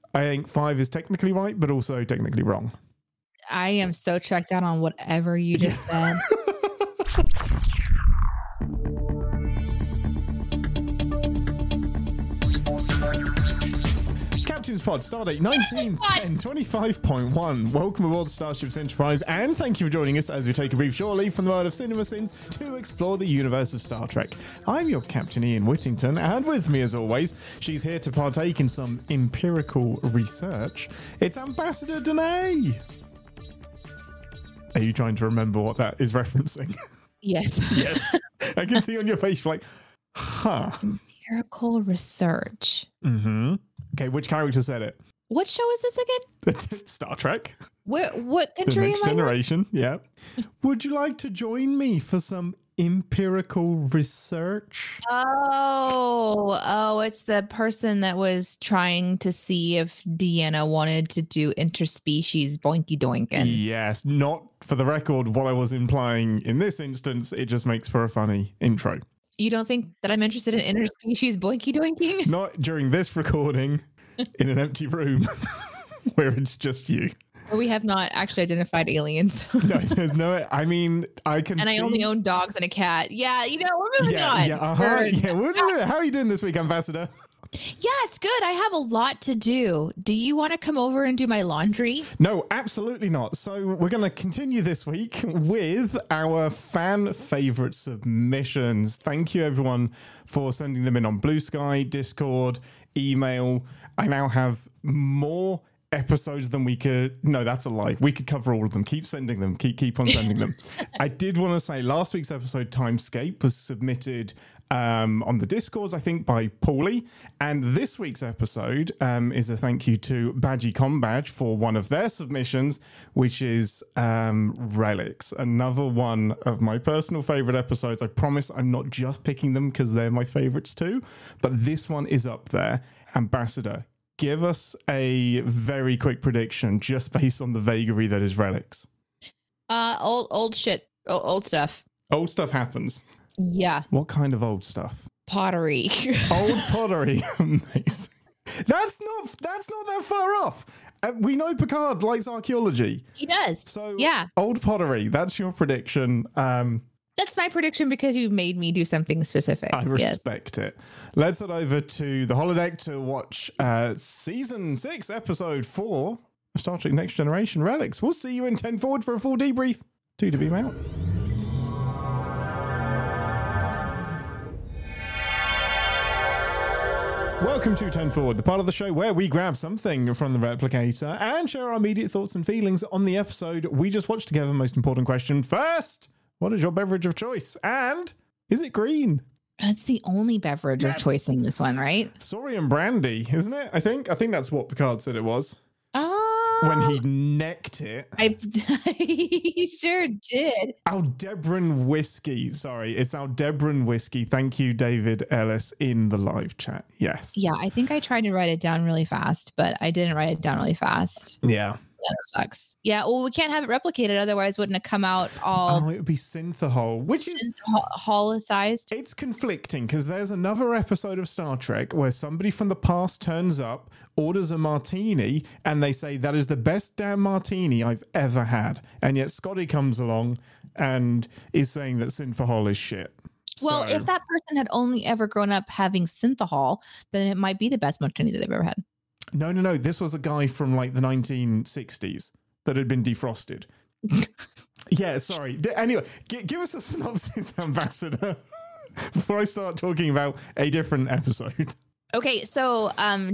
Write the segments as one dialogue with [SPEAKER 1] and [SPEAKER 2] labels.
[SPEAKER 1] I think 5 is technically right, but also technically wrong.
[SPEAKER 2] I am so checked out on whatever you just said.
[SPEAKER 1] Captain's Pod, Stardate 191025.1. Welcome aboard the Starships Enterprise, and thank you for joining us as we take a brief short leave from the world of cinema sins to explore the universe of Star Trek. I'm your Captain Ian Whittington, and with me as always, she's here to partake in some empirical research. It's Ambassador Danae. Are you trying to remember what that is referencing?
[SPEAKER 2] Yes.
[SPEAKER 1] Yes. I can see on your face, you're like, huh.
[SPEAKER 2] Empirical research.
[SPEAKER 1] Mm-hmm. Okay, which character said it?
[SPEAKER 2] What show is this again?
[SPEAKER 1] Star Trek.
[SPEAKER 2] What
[SPEAKER 1] The
[SPEAKER 2] country
[SPEAKER 1] Next
[SPEAKER 2] am I in?
[SPEAKER 1] Generation, yeah. Would you like to join me for some empirical research?
[SPEAKER 2] Oh, it's the person that was trying to see if Deanna wanted to do interspecies boinky doinking.
[SPEAKER 1] Yes, not for the record what I was implying in this instance. It just makes for a funny intro.
[SPEAKER 2] You don't think that I'm interested in interspecies boinky doinking?
[SPEAKER 1] Not during this recording in an empty room where it's just you.
[SPEAKER 2] Or we have not actually identified aliens.
[SPEAKER 1] No, there's no, I mean, I can
[SPEAKER 2] And
[SPEAKER 1] see.
[SPEAKER 2] I only own dogs and a cat. Yeah, we're moving on.
[SPEAKER 1] Yeah,
[SPEAKER 2] Bird.
[SPEAKER 1] yeah. How are you doing this week, Ambassador?
[SPEAKER 2] Yeah, it's good. I have a lot to do. Do you want to come over and do my laundry?
[SPEAKER 1] No, absolutely not. So we're going to continue this week with our fan favorite submissions. Thank you, everyone, for sending them in on Blue Sky, Discord, email. I now have more episodes than we could. No, that's a lie. We could cover all of them. Keep sending them. Keep on sending them. I did want to say last week's episode, Timescape, was submitted on the Discords, I think, by Paulie. And this week's episode is a thank you to Badgie Combadge for one of their submissions, which is Relics, another one of my personal favorite episodes. I promise I'm not just picking them because they're my favorites too, but this one is up there. Ambassador, give us a very quick prediction just based on the vagary that is Relics.
[SPEAKER 2] Old shit. Old stuff.
[SPEAKER 1] Old stuff happens.
[SPEAKER 2] Yeah.
[SPEAKER 1] What kind of old stuff?
[SPEAKER 2] Pottery.
[SPEAKER 1] Old pottery. Amazing. That's not that far off. We know Picard likes archaeology.
[SPEAKER 2] He does.
[SPEAKER 1] So
[SPEAKER 2] yeah.
[SPEAKER 1] Old pottery. That's your prediction.
[SPEAKER 2] That's my prediction because you made me do something specific.
[SPEAKER 1] I respect it. Let's head over to the holodeck to watch season 6, episode 4 of Star Trek Next Generation Relics. We'll see you in 10 forward for a full debrief. 2 to beam out. Welcome to 10 Forward, the part of the show where we grab something from the replicator and share our immediate thoughts and feelings on the episode we just watched together. Most important question first, what is your beverage of choice? And is it green?
[SPEAKER 2] That's the only beverage of choice in this one, right?
[SPEAKER 1] Saurian brandy, isn't it? I think that's what Picard said it was.
[SPEAKER 2] Oh.
[SPEAKER 1] When he necked it.
[SPEAKER 2] He sure did.
[SPEAKER 1] Aldebaran whiskey. Sorry, it's Aldebaran whiskey. Thank you, David Ellis, in the live chat. Yes.
[SPEAKER 2] Yeah, I think I tried to write it down really fast, but I didn't write it down really fast.
[SPEAKER 1] Yeah.
[SPEAKER 2] That sucks. Yeah, well, we can't have it replicated. Otherwise, wouldn't it come out all...
[SPEAKER 1] Oh, it would be synthahol, which is...
[SPEAKER 2] Holicized?
[SPEAKER 1] It's conflicting because there's another episode of Star Trek where somebody from the past turns up, orders a martini, and they say, that is the best damn martini I've ever had. And yet Scotty comes along and is saying that synthahol is shit.
[SPEAKER 2] Well, if that person had only ever grown up having synthahol, then it might be the best martini that they've ever had.
[SPEAKER 1] No. This was a guy from like the 1960s that had been defrosted. Yeah, sorry. Anyway, give us a synopsis, Ambassador, before I start talking about a different episode.
[SPEAKER 2] Okay, so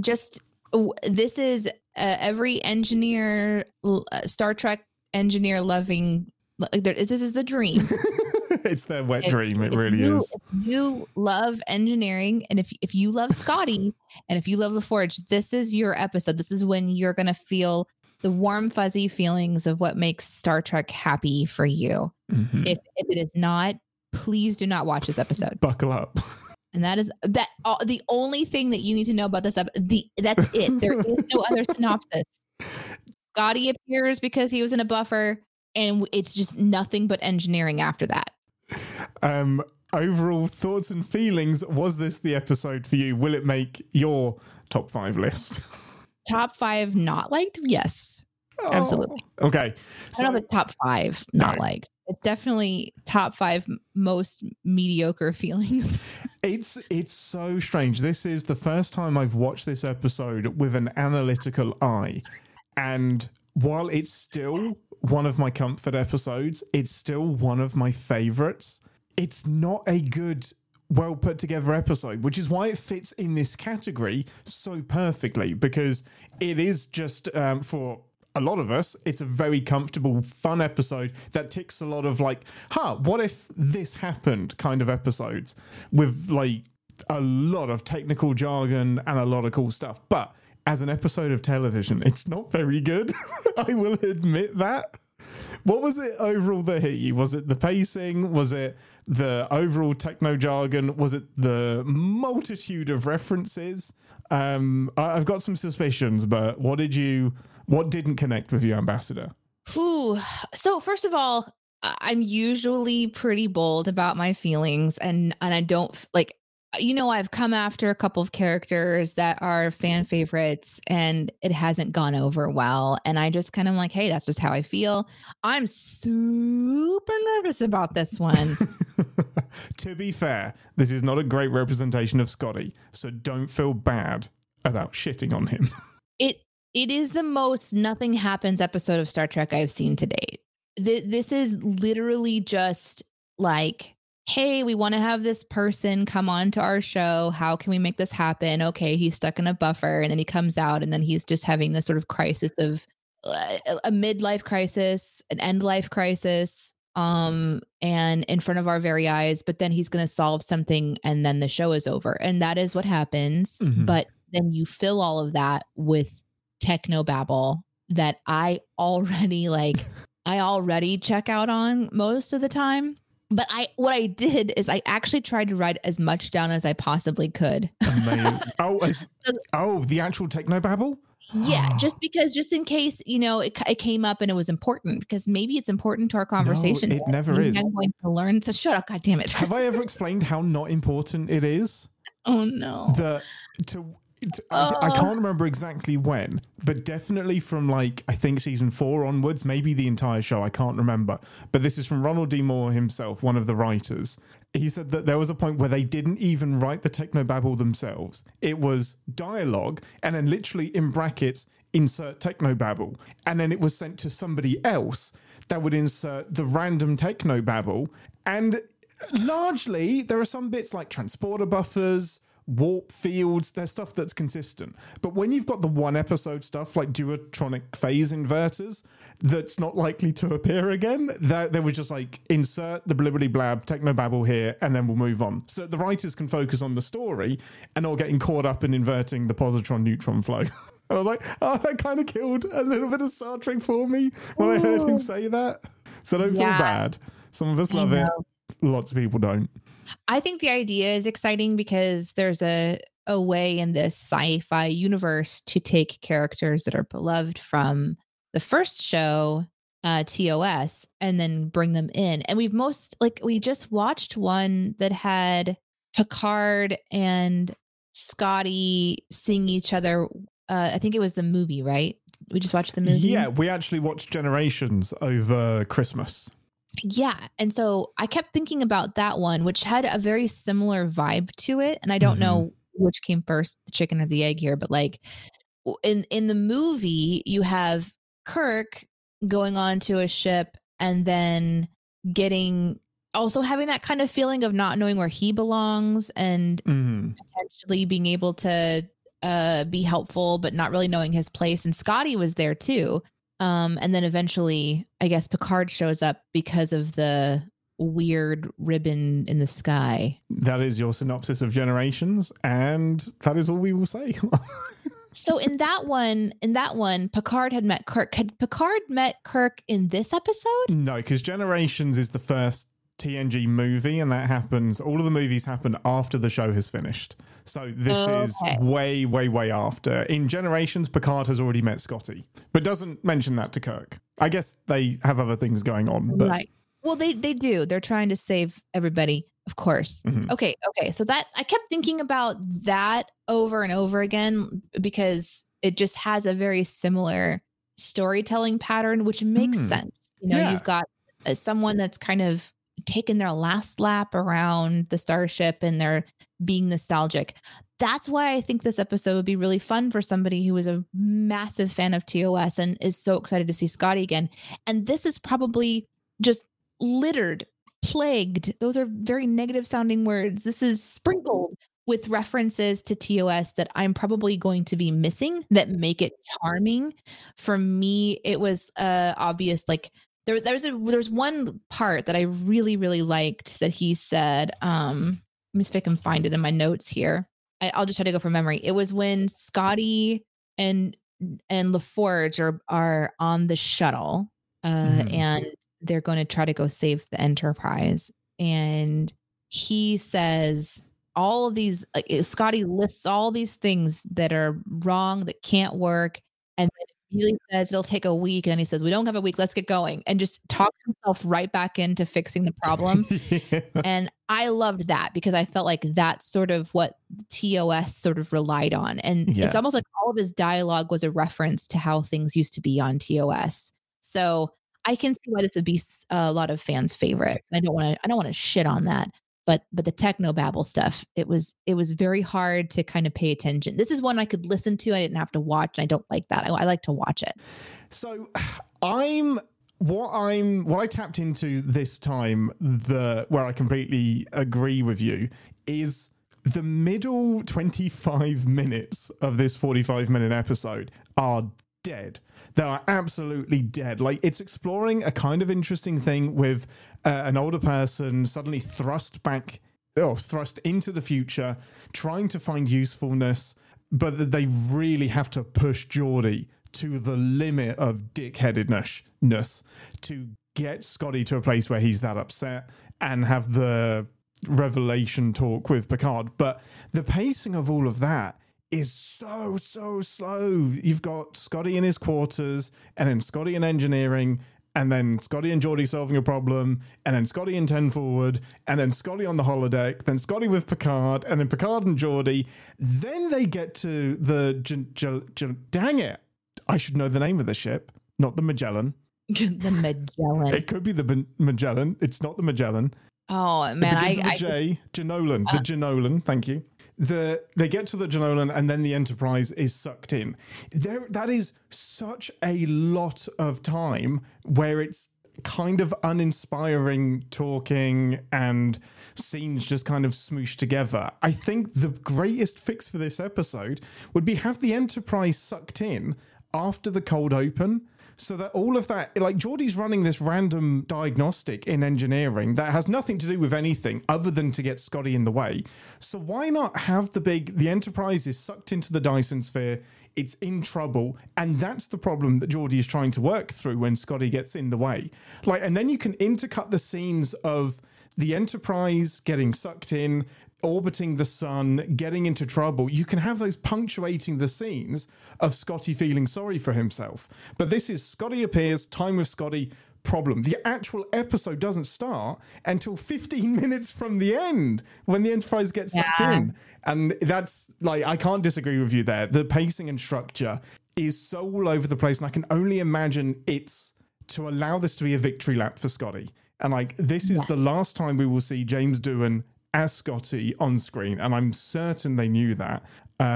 [SPEAKER 2] this is every engineer, Star Trek engineer loving. This is the dream.
[SPEAKER 1] It's their wet dream. It really is.
[SPEAKER 2] If you love engineering, and if you love Scotty, and if you love LaForge, this is your episode. This is when you're going to feel the warm, fuzzy feelings of what makes Star Trek happy for you. Mm-hmm. If it is not, please do not watch this episode.
[SPEAKER 1] Buckle up.
[SPEAKER 2] And that is the only thing that you need to know about this episode. That's it. There is no other synopsis. Scotty appears because he was in a buffer, and it's just nothing but engineering after that.
[SPEAKER 1] Overall thoughts and feelings. Was this the episode for you? Will it make your top 5 list?
[SPEAKER 2] top 5 not liked? Yes, absolutely.
[SPEAKER 1] Okay.
[SPEAKER 2] I don't know if it's top 5 not liked. It's definitely top 5 most mediocre feelings.
[SPEAKER 1] It's so strange. This is the first time I've watched this episode with an analytical eye. And while it's still one of my comfort episodes, it's still one of my favorites. It's not a good, well put together episode, which is why it fits in this category so perfectly, because it is just for a lot of us, it's a very comfortable, fun episode that ticks a lot of like, what if this happened kind of episodes with like a lot of technical jargon and a lot of cool stuff. But as an episode of television, it's not very good. I will admit that. What was it overall that hit you? Was it the pacing? Was it the overall techno jargon? Was it the multitude of references? I've got some suspicions, but what didn't connect with you, Ambassador?
[SPEAKER 2] Ooh. So first of all, I'm usually pretty bold about my feelings, and I don't like, I've come after a couple of characters that are fan favorites and it hasn't gone over well. And I just kind of like, hey, that's just how I feel. I'm super nervous about this one.
[SPEAKER 1] To be fair, this is not a great representation of Scotty, so don't feel bad about shitting on him.
[SPEAKER 2] It is the most nothing happens episode of Star Trek I've seen to date. This is literally just like, hey, we want to have this person come on to our show. How can we make this happen? Okay, he's stuck in a buffer, and then he comes out, and then he's just having this sort of crisis of a midlife crisis, an end life crisis, and in front of our very eyes. But then he's going to solve something, and then the show is over, and that is what happens. Mm-hmm. But then you fill all of that with techno babble that I already check out on most of the time. But what I did is I actually tried to write as much down as I possibly could.
[SPEAKER 1] The actual technobabble?
[SPEAKER 2] Yeah, just in case, it came up and it was important, because maybe it's important to our conversation.
[SPEAKER 1] No, it never is.
[SPEAKER 2] I'm going to learn to shut up. God damn it.
[SPEAKER 1] Have I ever explained how not important it is?
[SPEAKER 2] Oh, no.
[SPEAKER 1] I can't remember exactly when, but definitely from I think season 4 onwards, maybe the entire show, I can't remember. But this is from Ronald D. Moore himself, one of the writers. He said that there was a point where they didn't even write the technobabble themselves. It was dialogue, and then literally in brackets, insert technobabble. And then it was sent to somebody else that would insert the random technobabble. And largely, there are some bits like transporter buffers, warp fields, there's stuff that's consistent. But when you've got the one episode stuff like duotronic phase inverters that's not likely to appear again, there was just insert the blibbity blab technobabble here, and then we'll move on. So the writers can focus on the story and not getting caught up in inverting the positron neutron flow. I was like, that kind of killed a little bit of Star Trek for me when I heard him say that. So don't feel bad. Some of us love it. Lots of people don't.
[SPEAKER 2] I think the idea is exciting because there's a way in this sci-fi universe to take characters that are beloved from the first show, TOS, and then bring them in. And we just watched one that had Picard and Scotty seeing each other. I think it was the movie, right? We just watched the movie.
[SPEAKER 1] Yeah, we actually watched Generations over Christmas.
[SPEAKER 2] Yeah. And so I kept thinking about that one, which had a very similar vibe to it. And I don't know which came first, the chicken or the egg here, but in the movie, you have Kirk going onto a ship and then also having that kind of feeling of not knowing where he belongs and potentially being able to be helpful, but not really knowing his place. And Scotty was there too. And then eventually, I guess Picard shows up because of the weird ribbon in the sky.
[SPEAKER 1] That is your synopsis of Generations, and that is all we will say.
[SPEAKER 2] So in that one, Picard had met Kirk. Had Picard met Kirk in this episode?
[SPEAKER 1] No, because Generations is the first TNG movie, and that happens. All of the movies happen after the show has finished. So this is way, way, way after. In Generations, Picard has already met Scotty, but doesn't mention that to Kirk. I guess they have other things going on. But.
[SPEAKER 2] Right. Well, they do. They're trying to save everybody, of course. Mm-hmm. Okay. So that I kept thinking about that over and over again because it just has a very similar storytelling pattern, which makes sense. You know,
[SPEAKER 1] Yeah.
[SPEAKER 2] you've got someone that's kind of taken their last lap around the starship and they're being nostalgic. That's why I think this episode would be really fun for somebody who is a massive fan of TOS and is so excited to see Scotty again. And this is probably just littered, plagued. Those are very negative sounding words. This is sprinkled with references to TOS that I'm probably going to be missing that make it charming. For me, it was obvious, like there's one part that I really, really liked that he said, let me see if I can find it in my notes here. I'll just try to go from memory. It was when Scotty and LaForge are on the shuttle and they're going to try to go save the Enterprise. And he says all of these, Scotty lists all these things that are wrong, that can't work. And then immediately says it'll take a week. And then he says, we don't have a week, let's get going. And just talks himself right back into fixing the problem.
[SPEAKER 1] Yeah.
[SPEAKER 2] And I loved that because I felt like that's sort of what TOS sort of relied on. And it's almost like all of his dialogue was a reference to how things used to be on TOS. So I can see why this would be a lot of fans' favorites. I don't want to shit on that. But the technobabble stuff, it was very hard to kind of pay attention. This is one I could listen to. I didn't have to watch. And I don't like that. I like to watch it.
[SPEAKER 1] So what I tapped into this time, where I completely agree with you, is the middle 25 minutes of this 45-minute episode are dead. They are absolutely dead. Like, it's exploring a kind of interesting thing with an older person suddenly thrust into the future, trying to find usefulness, but they really have to push Geordi to the limit of dickheadedness to get Scotty to a place where he's that upset and have the revelation talk with Picard. But the pacing of all of that is so slow. You've got Scotty in his quarters, and then Scotty in engineering, and then Scotty and Geordi solving a problem, and then Scotty in 10 forward, and then Scotty on the holodeck, then Scotty with Picard, and then Picard and Geordi. Then they get to the dang it, I should know the name of the ship, not the Magellan.
[SPEAKER 2] The Magellan.
[SPEAKER 1] It could be the Magellan. It's not the Magellan.
[SPEAKER 2] Oh man,
[SPEAKER 1] Jenolan. The Jenolan. Thank you. They get to the Jenolan, and then the Enterprise is sucked in. That is such a lot of time where it's kind of uninspiring talking and scenes just kind of smooshed together. I think the greatest fix for this episode would be have the Enterprise sucked in after the cold open, so that all of that, like, Geordi's running this random diagnostic in engineering that has nothing to do with anything other than to get Scotty in the way. So why not have the Enterprise is sucked into the Dyson sphere, it's in trouble, and that's the problem that Geordi is trying to work through when Scotty gets in the way. Like, and then you can intercut the scenes of the Enterprise getting sucked in, orbiting the sun, getting into trouble. You can have those punctuating the scenes of Scotty feeling sorry for himself. But this is Scotty appears, time with Scotty, problem. The actual episode doesn't start until 15 minutes from the end when the Enterprise gets sucked in. And that's, like, I can't disagree with you there. The pacing and structure is so all over the place. And I can only imagine it's to allow this to be a victory lap for Scotty. And, like, this is the last time we will see James Doohan as Scotty on screen, and I'm certain they knew that.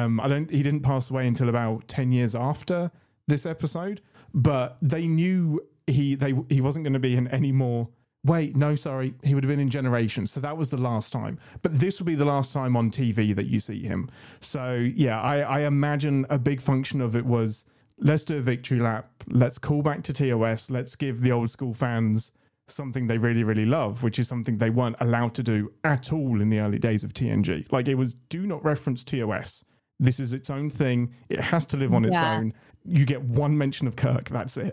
[SPEAKER 1] He didn't pass away until about 10 years after this episode, but they knew he wasn't going to be in any more. Wait, no, sorry, he would have been in Generations, so that was the last time. But this will be the last time on TV that you see him. So yeah, I imagine a big function of it was, let's do a victory lap, let's call back to TOS, let's give the old school fans something they really, really love, which is something they weren't allowed to do at all in the early days of TNG. Like, it was, do not reference TOS. This is its own thing. It has to live on its own. You get one mention of Kirk. That's it.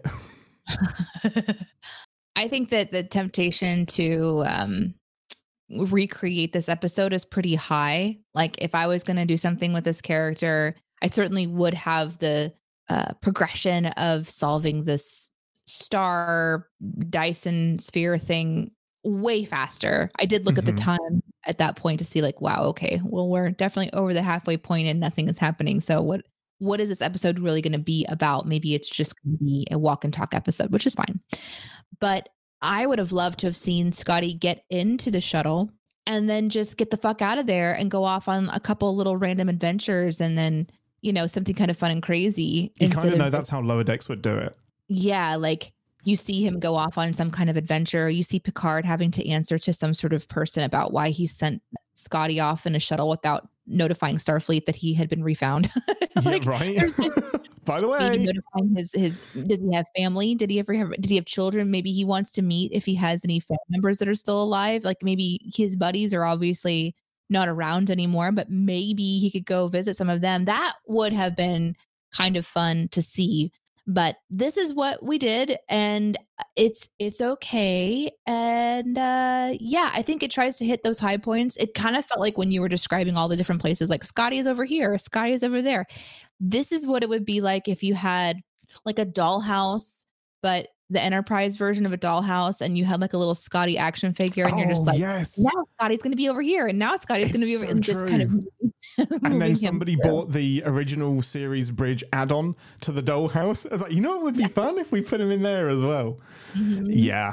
[SPEAKER 2] I think that the temptation to recreate this episode is pretty high. Like, if I was going to do something with this character, I certainly would have the progression of solving this star Dyson sphere thing way faster. I did look at the time at that point to see, like, wow, okay, well, we're definitely over the halfway point and nothing is happening. So what is this episode really going to be about? Maybe it's just going to be a walk and talk episode, which is fine. But I would have loved to have seen Scotty get into the shuttle and then just get the fuck out of there and go off on a couple little random adventures and then, something kind of fun and crazy.
[SPEAKER 1] You kind of know that's how Lower Decks would do it.
[SPEAKER 2] Yeah, like you see him go off on some kind of adventure. You see Picard having to answer to some sort of person about why he sent Scotty off in a shuttle without notifying Starfleet that he had been refound.
[SPEAKER 1] Like, yeah, right. By the way,
[SPEAKER 2] notifying his does he have family? Did he have children? Maybe he wants to meet if he has any family members that are still alive. Like maybe his buddies are obviously not around anymore, but maybe he could go visit some of them. That would have been kind of fun to see. But this is what we did, and it's okay. And I think it tries to hit those high points. It kind of felt like when you were describing all the different places, like Scotty is over here, Scotty is over there. This is what it would be like if you had like a dollhouse, but the Enterprise version of a dollhouse, and you had like a little Scotty action figure, and you're just like,
[SPEAKER 1] yes,
[SPEAKER 2] now Scotty's going to be over here, and now Scotty's going to be over, and just kind of.
[SPEAKER 1] And then somebody bought the original series bridge add-on to the dollhouse. I was like, what would be fun if we put him in there as well? Mm-hmm. Yeah.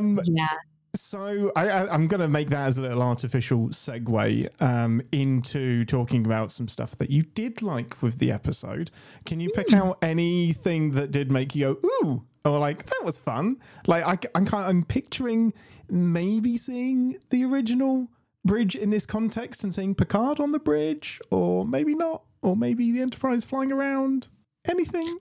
[SPEAKER 1] So I'm going to make that as a little artificial segue into talking about some stuff that you did like with the episode. Can you pick out anything that did make you go, ooh, or like, that was fun? Like I'm picturing maybe seeing the original bridge in this context and seeing Picard on the bridge, or maybe not, or maybe the Enterprise flying around. Anything?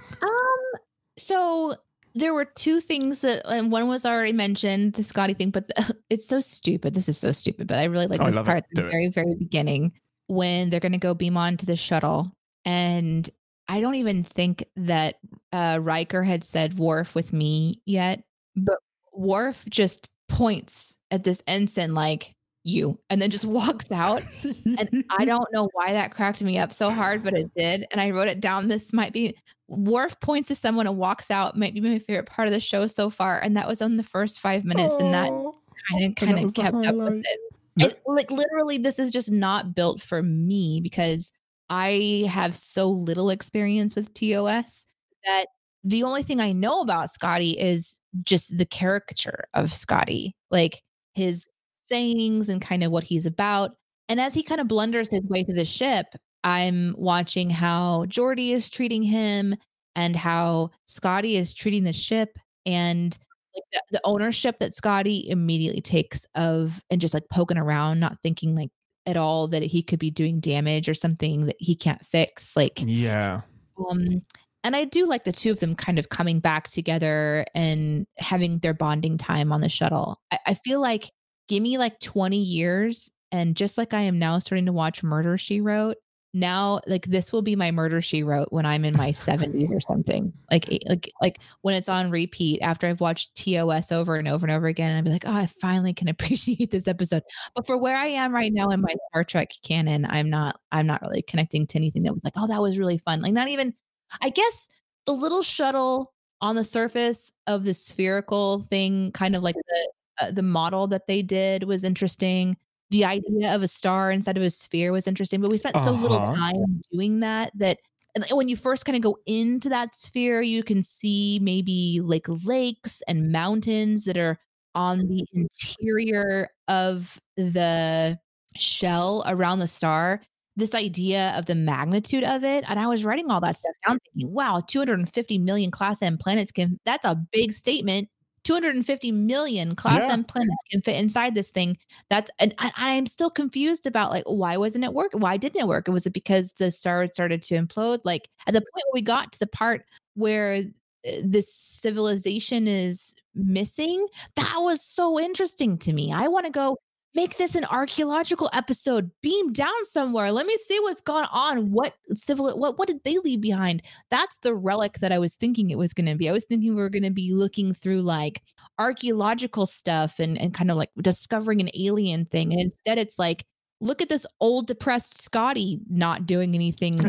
[SPEAKER 2] So there were two things and one was already mentioned, the Scotty thing, but it's so stupid. This is so stupid, but I really like this part at the very, very beginning when they're going to go beam onto the shuttle. And I don't even think that Riker had said Worf with me yet, but Worf just points at this ensign like, you, and then just walks out. And I don't know why that cracked me up so hard, but it did. And I wrote it down. This might be Worf points to someone and walks out, might be my favorite part of the show so far. And that was on the first 5 minutes. And that kind of kept up with it. Like literally, this is just not built for me because I have so little experience with TOS that the only thing I know about Scotty is just the caricature of Scotty, like his sayings and kind of what he's about. And as he kind of blunders his way through the ship, I'm watching how Geordi is treating him and how Scotty is treating the ship, and like the ownership that Scotty immediately takes of, and just like poking around, not thinking like at all that he could be doing damage or something that he can't fix. Like,
[SPEAKER 1] yeah.
[SPEAKER 2] And I do like the two of them kind of coming back together and having their bonding time on the shuttle. I feel like give me like 20 years. And just like I am now starting to watch Murder, She Wrote, now like this will be my Murder, She Wrote when I'm in my 70s or something. Like when it's on repeat after I've watched TOS over and over and over again, and I'll be like, oh, I finally can appreciate this episode. But for where I am right now in my Star Trek canon, I'm not really connecting to anything that was like, oh, that was really fun. Like not even, I guess the little shuttle on the surface of the spherical thing, kind of like the model that they did was interesting. The idea of a star inside of a sphere was interesting, but we spent so little time doing that when you first kind of go into that sphere, you can see maybe like lakes and mountains that are on the interior of the shell around the star. This idea of the magnitude of it. And I was writing all that stuff down thinking, wow, 250 million Class M planets that's a big statement. 250 million Class M planets can fit inside this thing. And I'm still confused about like, why wasn't it work? Why didn't it work? Was it because the star started to implode? Like at the point where we got to the part where this civilization is missing, that was so interesting to me. I want to go make this an archaeological episode, beam down somewhere. Let me see what's gone on. What did they leave behind? That's the relic that I was thinking it was going to be. I was thinking we were going to be looking through like archaeological stuff and kind of like discovering an alien thing. And instead it's like, look at this old depressed Scotty not doing anything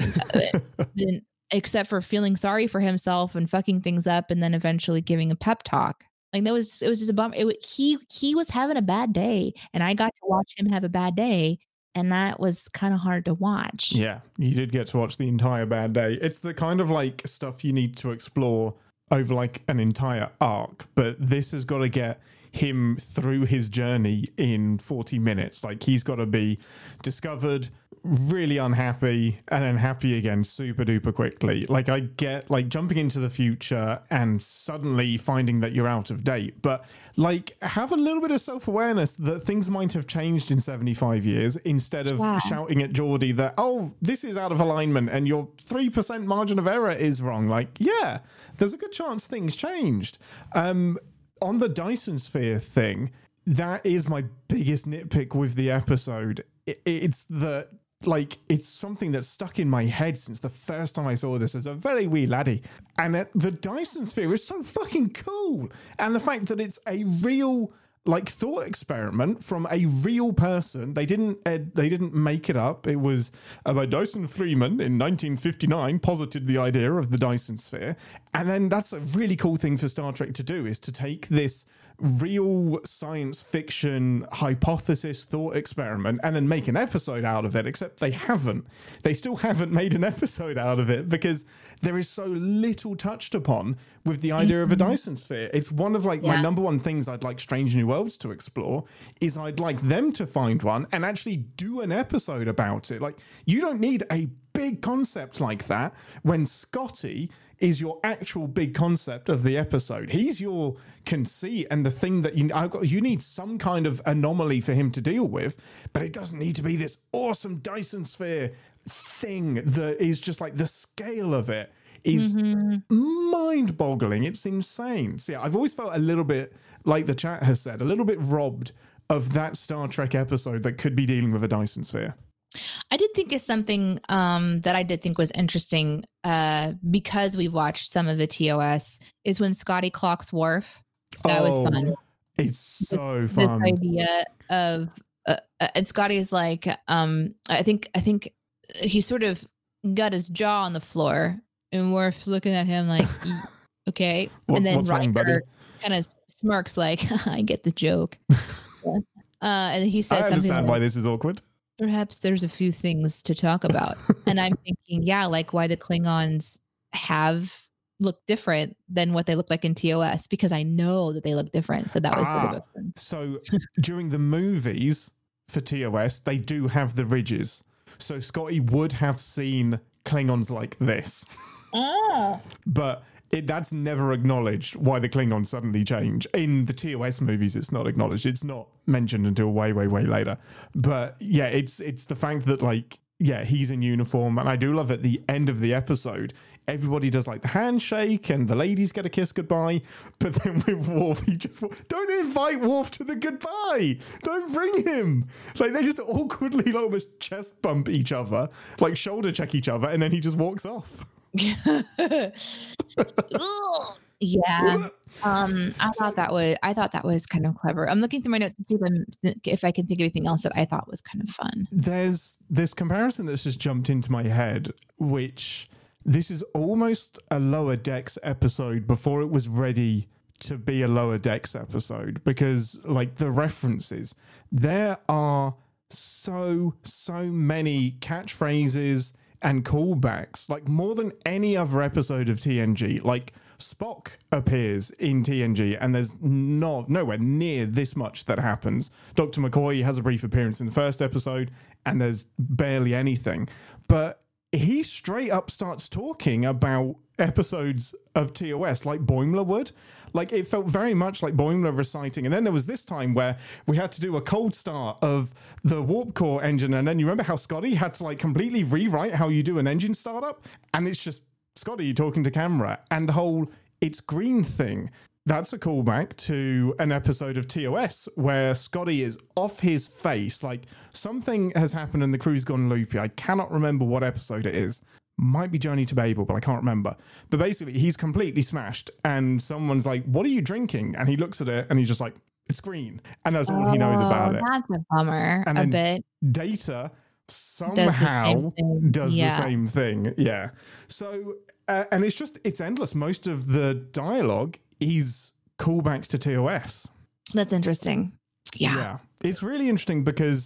[SPEAKER 2] except for feeling sorry for himself and fucking things up and then eventually giving a pep talk. Like it was just a bummer. He was having a bad day, and I got to watch him have a bad day. and that was kind of hard to watch.
[SPEAKER 1] Yeah, you did get to watch the entire Bad Day. It's the kind of like stuff you need to explore over like an entire arc, but this has got to get him through his journey in 40 minutes. Like, he's got to be discovered, really unhappy, and then happy again super duper quickly. Like, I get like jumping into the future and suddenly finding that you're out of date, but like have a little bit of self-awareness that things might have changed in 75 years instead of shouting at Geordie that, oh, this is out of alignment and your 3% margin of error is wrong. Like, yeah, there's a good chance things changed. On the Dyson Sphere thing, that is my biggest nitpick with the episode. It's that, like, it's something that's stuck in my head since the first time I saw this as a very wee laddie. And the Dyson Sphere is so fucking cool. And the fact that it's a real, like, thought experiment from a real person. They didn't make it up. It was by Dyson Freeman in 1959 posited the idea of the Dyson Sphere. And then that's a really cool thing for Star Trek to do, is to take this real science fiction hypothesis thought experiment and then make an episode out of it, except they still haven't made an episode out of it because there is so little touched upon with the idea of a Dyson Sphere. It's one of like my number one things I'd like Strange New Worlds to explore, is I'd like them to find one and actually do an episode about it. Like, you don't need a big concept like that when Scotty is your actual big concept of the episode. He's your conceit and the thing that you need some kind of anomaly for him to deal with, but it doesn't need to be this awesome Dyson Sphere thing that is just like, the scale of it is mind-boggling. It's insane. So yeah, I've always felt a little bit, like the chat has said, a little bit robbed of that Star Trek episode that could be dealing with a Dyson Sphere.
[SPEAKER 2] I did think is something that I did think was interesting because we've watched some of the TOS is when Scotty clocks Worf. That was fun.
[SPEAKER 1] It's so fun.
[SPEAKER 2] This idea of and Scotty is like, I think he sort of got his jaw on the floor and Worf's looking at him like, okay. And then Riker kind of smirks like, I get the joke. And he says something. I
[SPEAKER 1] understand why this is awkward.
[SPEAKER 2] Perhaps there's a few things to talk about. And I'm thinking, yeah, like why the Klingons have looked different than what they look like in TOS, because I know that they look different. So that was sort of a fun.
[SPEAKER 1] So during the movies for TOS, they do have the ridges. So Scotty would have seen Klingons like this. But that's never acknowledged why the Klingons suddenly change. In the TOS movies, it's not acknowledged. It's not mentioned until way, way, way later. But yeah, it's the fact that, like, yeah, he's in uniform. And I do love at the end of the episode, everybody does like the handshake and the ladies get a kiss goodbye. But then with Worf, he just, don't invite Worf to the goodbye. Don't bring him. Like, they just awkwardly like, almost chest bump each other, like shoulder check each other. And then he just walks off.
[SPEAKER 2] Yeah. I thought that was kind of clever. I'm looking through my notes to see if I can think of anything else that I thought was kind of fun.
[SPEAKER 1] There's this comparison that's just jumped into my head, which this is almost a Lower Decks episode before it was ready to be a Lower Decks episode, because like the references, there are so many catchphrases and callbacks, like more than any other episode of TNG. Like Spock appears in TNG and there's nowhere near this much that happens. Dr. McCoy has a brief appearance in the first episode and there's barely anything, but he straight up starts talking about episodes of TOS like Boimler would. Like, it felt very much like Boimler reciting. And then there was this time where we had to do a cold start of the warp core engine. And then you remember how Scotty had to like completely rewrite how you do an engine startup? And it's just Scotty talking to camera, and the whole it's green thing. That's a callback to an episode of TOS where Scotty is off his face. Like, something has happened and the crew's gone loopy. I cannot remember what episode it is. Might be Journey to Babel, but I can't remember. But basically, he's completely smashed. And someone's like, what are you drinking? And he looks at it and he's just like, it's green. And that's all he knows about it.
[SPEAKER 2] That's a bummer.
[SPEAKER 1] And
[SPEAKER 2] a bit.
[SPEAKER 1] Data somehow does the same thing. Yeah. So, and it's endless. Most of the dialogue is callbacks to TOS.
[SPEAKER 2] That's interesting. Yeah.
[SPEAKER 1] It's really interesting because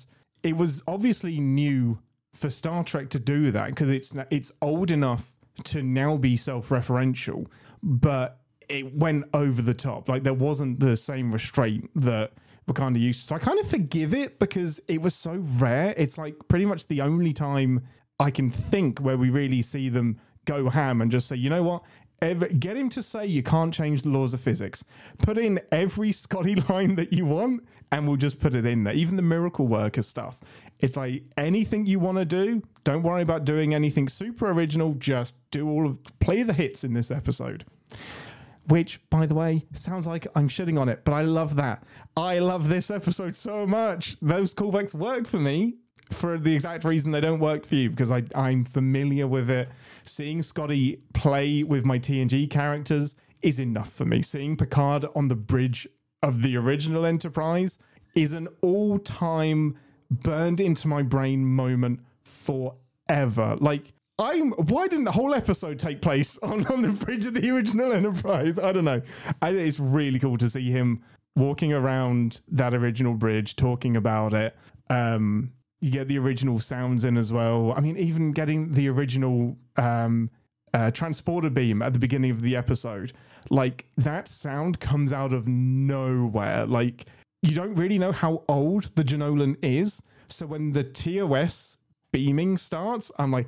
[SPEAKER 1] it was obviously new for Star Trek to do that because it's old enough to now be self-referential, but it went over the top. Like there wasn't the same restraint that we're kind of used to. So I kind of forgive it because it was so rare. It's like pretty much the only time I can think where we really see them go ham and just say, you know what? Get him to say you can't change the laws of physics. Put in every Scotty line that you want and we'll just put it in there. Even the miracle worker stuff. It's like anything you want to do, don't worry about doing anything super original. Just play the hits in this episode. Which, by the way, sounds like I'm shitting on it, but I love that. I love this episode so much. Those callbacks work for me for the exact reason they don't work for you, because I'm familiar with it. Seeing Scotty play with my TNG characters is enough for me. Seeing Picard on the bridge of the original Enterprise is an all-time burned into my brain moment forever. Like, why didn't the whole episode take place on the bridge of the original Enterprise? I don't know. It's really cool to see him walking around that original bridge, talking about it. You get the original sounds in as well. I mean, even getting the original transporter beam at the beginning of the episode, like that sound comes out of nowhere. Like you don't really know how old the Jenolan is. So when the TOS beaming starts, I'm like,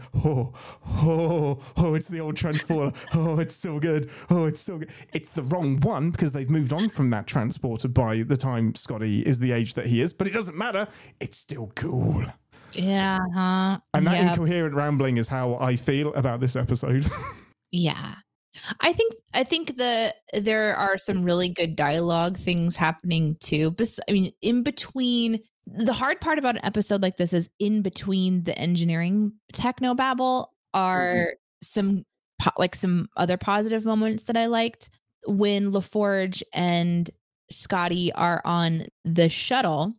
[SPEAKER 1] oh, it's the old transporter. Oh, it's so good. Oh, it's so good. It's the wrong one because they've moved on from that transporter by the time Scotty is the age that he is, but it doesn't matter. It's still cool.
[SPEAKER 2] Yeah.
[SPEAKER 1] And that incoherent rambling is how I feel about this episode.
[SPEAKER 2] Yeah. I think there are some really good dialogue things happening too. I mean, in between, the hard part about an episode like this is in between the engineering technobabble are some other positive moments that I liked. When LaForge and Scotty are on the shuttle,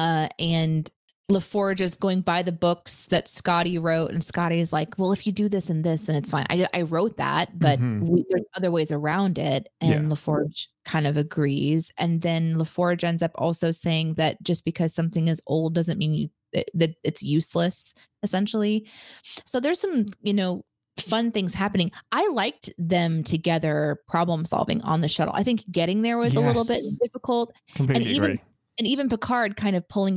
[SPEAKER 2] and LaForge is going by the books that Scotty wrote, and Scotty is like, well, if you do this and this, then it's fine. I wrote that, but there's other ways around it. And LaForge kind of agrees. And then LaForge ends up also saying that just because something is old doesn't mean that it's useless, essentially. So there's some, fun things happening. I liked them together problem solving on the shuttle. I think getting there was a little bit difficult.
[SPEAKER 1] Completely agree.
[SPEAKER 2] And even Picard kind of pulling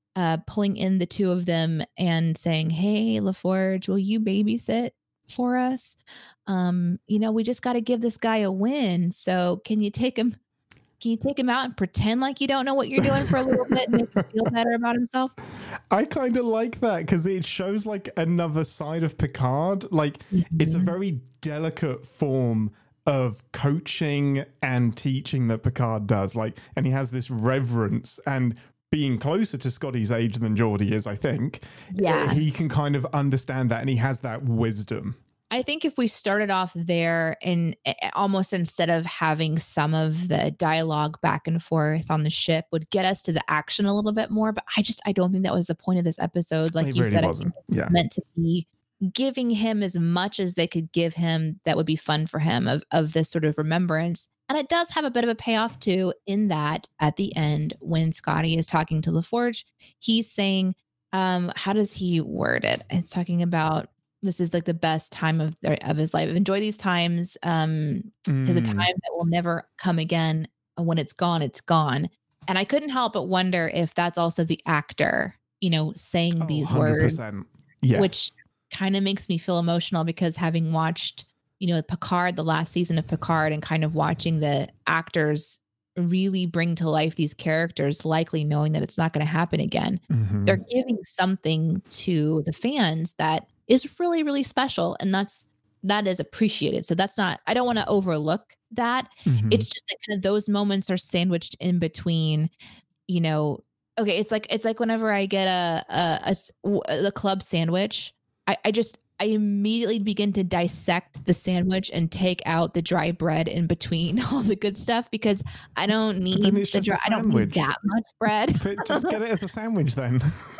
[SPEAKER 2] in the two of them and saying, hey, LaForge, will you babysit for us? We just got to give this guy a win. So can you take him out and pretend like you don't know what you're doing for a little bit and make him feel better about himself?
[SPEAKER 1] I kind of like that because it shows like another side of Picard. Like it's a very delicate form of coaching and teaching that Picard does. Like, and he has this reverence and being closer to Scotty's age than Geordi is, I think. Yeah. He can kind of understand that and he has that wisdom.
[SPEAKER 2] I think if we started off there and almost instead of having some of the dialogue back and forth on the ship would get us to the action a little bit more. But I don't think that was the point of this episode. Like you said, it meant to be giving him as much as they could give him that would be fun for him of this sort of remembrance. And it does have a bit of a payoff too, in that at the end, when Scotty is talking to LaForge, he's saying, how does he word it? It's talking about, this is like the best time of his life. Enjoy these times. There's a time that will never come again. When it's gone, it's gone. And I couldn't help but wonder if that's also the actor, saying these 100%. Words, which kind of makes me feel emotional because having watched Picard, the last season of Picard, and kind of watching the actors really bring to life these characters, likely knowing that it's not going to happen again. They're giving something to the fans that is really, really special. And that is appreciated. So that's not, I don't want to overlook that. It's just that kind of those moments are sandwiched in between, okay. It's like whenever I get a club sandwich, I immediately begin to dissect the sandwich and take out the dry bread in between all the good stuff because I don't need I don't need that much bread.
[SPEAKER 1] Just get it as a sandwich then.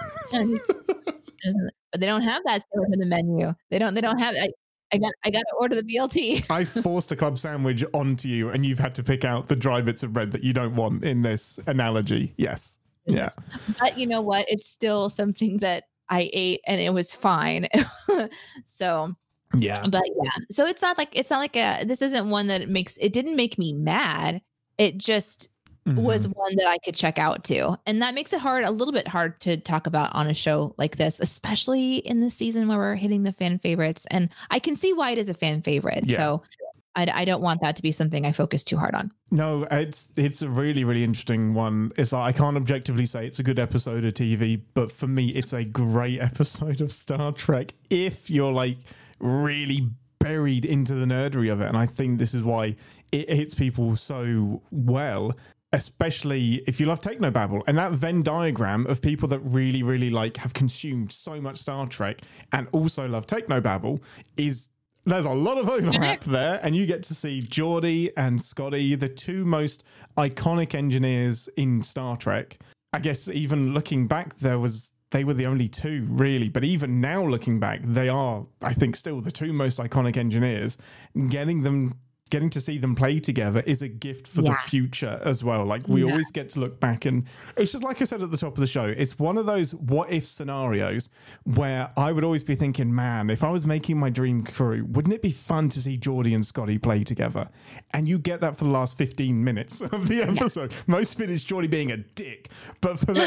[SPEAKER 2] But they don't have that sandwich in the menu. They don't have. I got to order the BLT.
[SPEAKER 1] I forced a club sandwich onto you, and you've had to pick out the dry bits of bread that you don't want in this analogy. Yes. Yeah.
[SPEAKER 2] But you know what? It's still something that I ate and it was fine. So,
[SPEAKER 1] Yeah.
[SPEAKER 2] but yeah. So it's not like this isn't one that it didn't make me mad. It just was one that I could check out too. And that makes it a little bit hard to talk about on a show like this, especially in the season where we're hitting the fan favorites. And I can see why it is a fan favorite. Yeah. So I don't want that to be something I focus too hard on.
[SPEAKER 1] No, it's a really, really interesting one. It's like, I can't objectively say it's a good episode of TV, but for me, it's a great episode of Star Trek if you're like really buried into the nerdery of it. And I think this is why it hits people so well, especially if you love Technobabble. And that Venn diagram of people that really, really like have consumed so much Star Trek and also love Technobabble there's a lot of overlap there, and you get to see Geordi and Scotty, the two most iconic engineers in Star Trek. I guess even looking back, they were the only two, really. But even now looking back, they are, I think, still the two most iconic engineers. Getting to see them play together is a gift for the future as well. Like, we always get to look back, and it's just like I said at the top of the show, it's one of those what if scenarios where I would always be thinking, man, if I was making my dream crew, wouldn't it be fun to see Geordi and Scotty play together? And you get that for the last 15 minutes of the episode. Most of it is Geordi being a dick, but for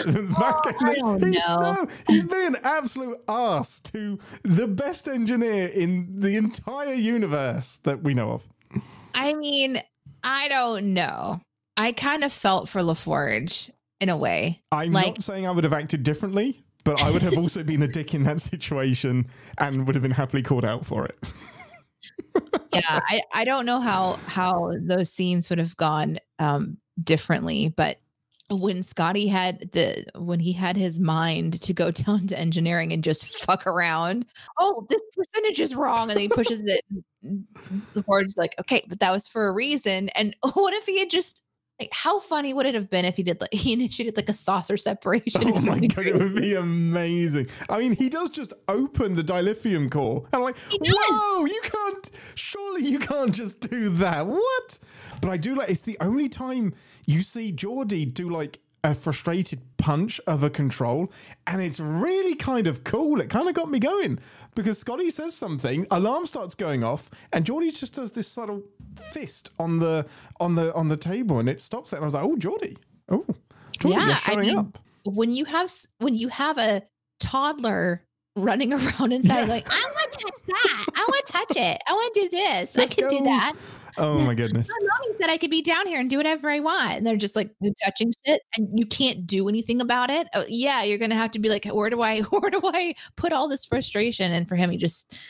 [SPEAKER 1] he's being an absolute ass to the best engineer in the entire universe that we know of.
[SPEAKER 2] I mean, I don't know. I kind of felt for LaForge in a way.
[SPEAKER 1] I'm not saying I would have acted differently, but I would have also been a dick in that situation and would have been happily called out for it.
[SPEAKER 2] Yeah, I don't know how those scenes would have gone differently, but when Scotty had his mind to go down to engineering and just fuck around, oh, this percentage is wrong, and then he pushes it. The board's like, okay, but that was for a reason. And what if he had just like, how funny would it have been if he initiated like a saucer separation?
[SPEAKER 1] Oh my God, it would be amazing. I mean, he does just open the dilithium core. And I'm like, whoa, surely you can't just do that. What? But I do like, it's the only time you see Geordi do like a frustrated punch of a control, and it's really kind of cool. It kind of got me going because Scotty says something, alarm starts going off, and Geordi just does this subtle fist on the table, and it stops it. And I was like, oh, Geordi, you're showing up.
[SPEAKER 2] When you have a toddler running around inside, like, I want to touch that, I want to touch it, I want to do this, I can do that.
[SPEAKER 1] Oh my goodness.
[SPEAKER 2] My mommy said I could be down here and do whatever I want. And they're just like touching shit and you can't do anything about it. Oh, yeah, you're going to have to be like, where do I put all this frustration? And for him, he just,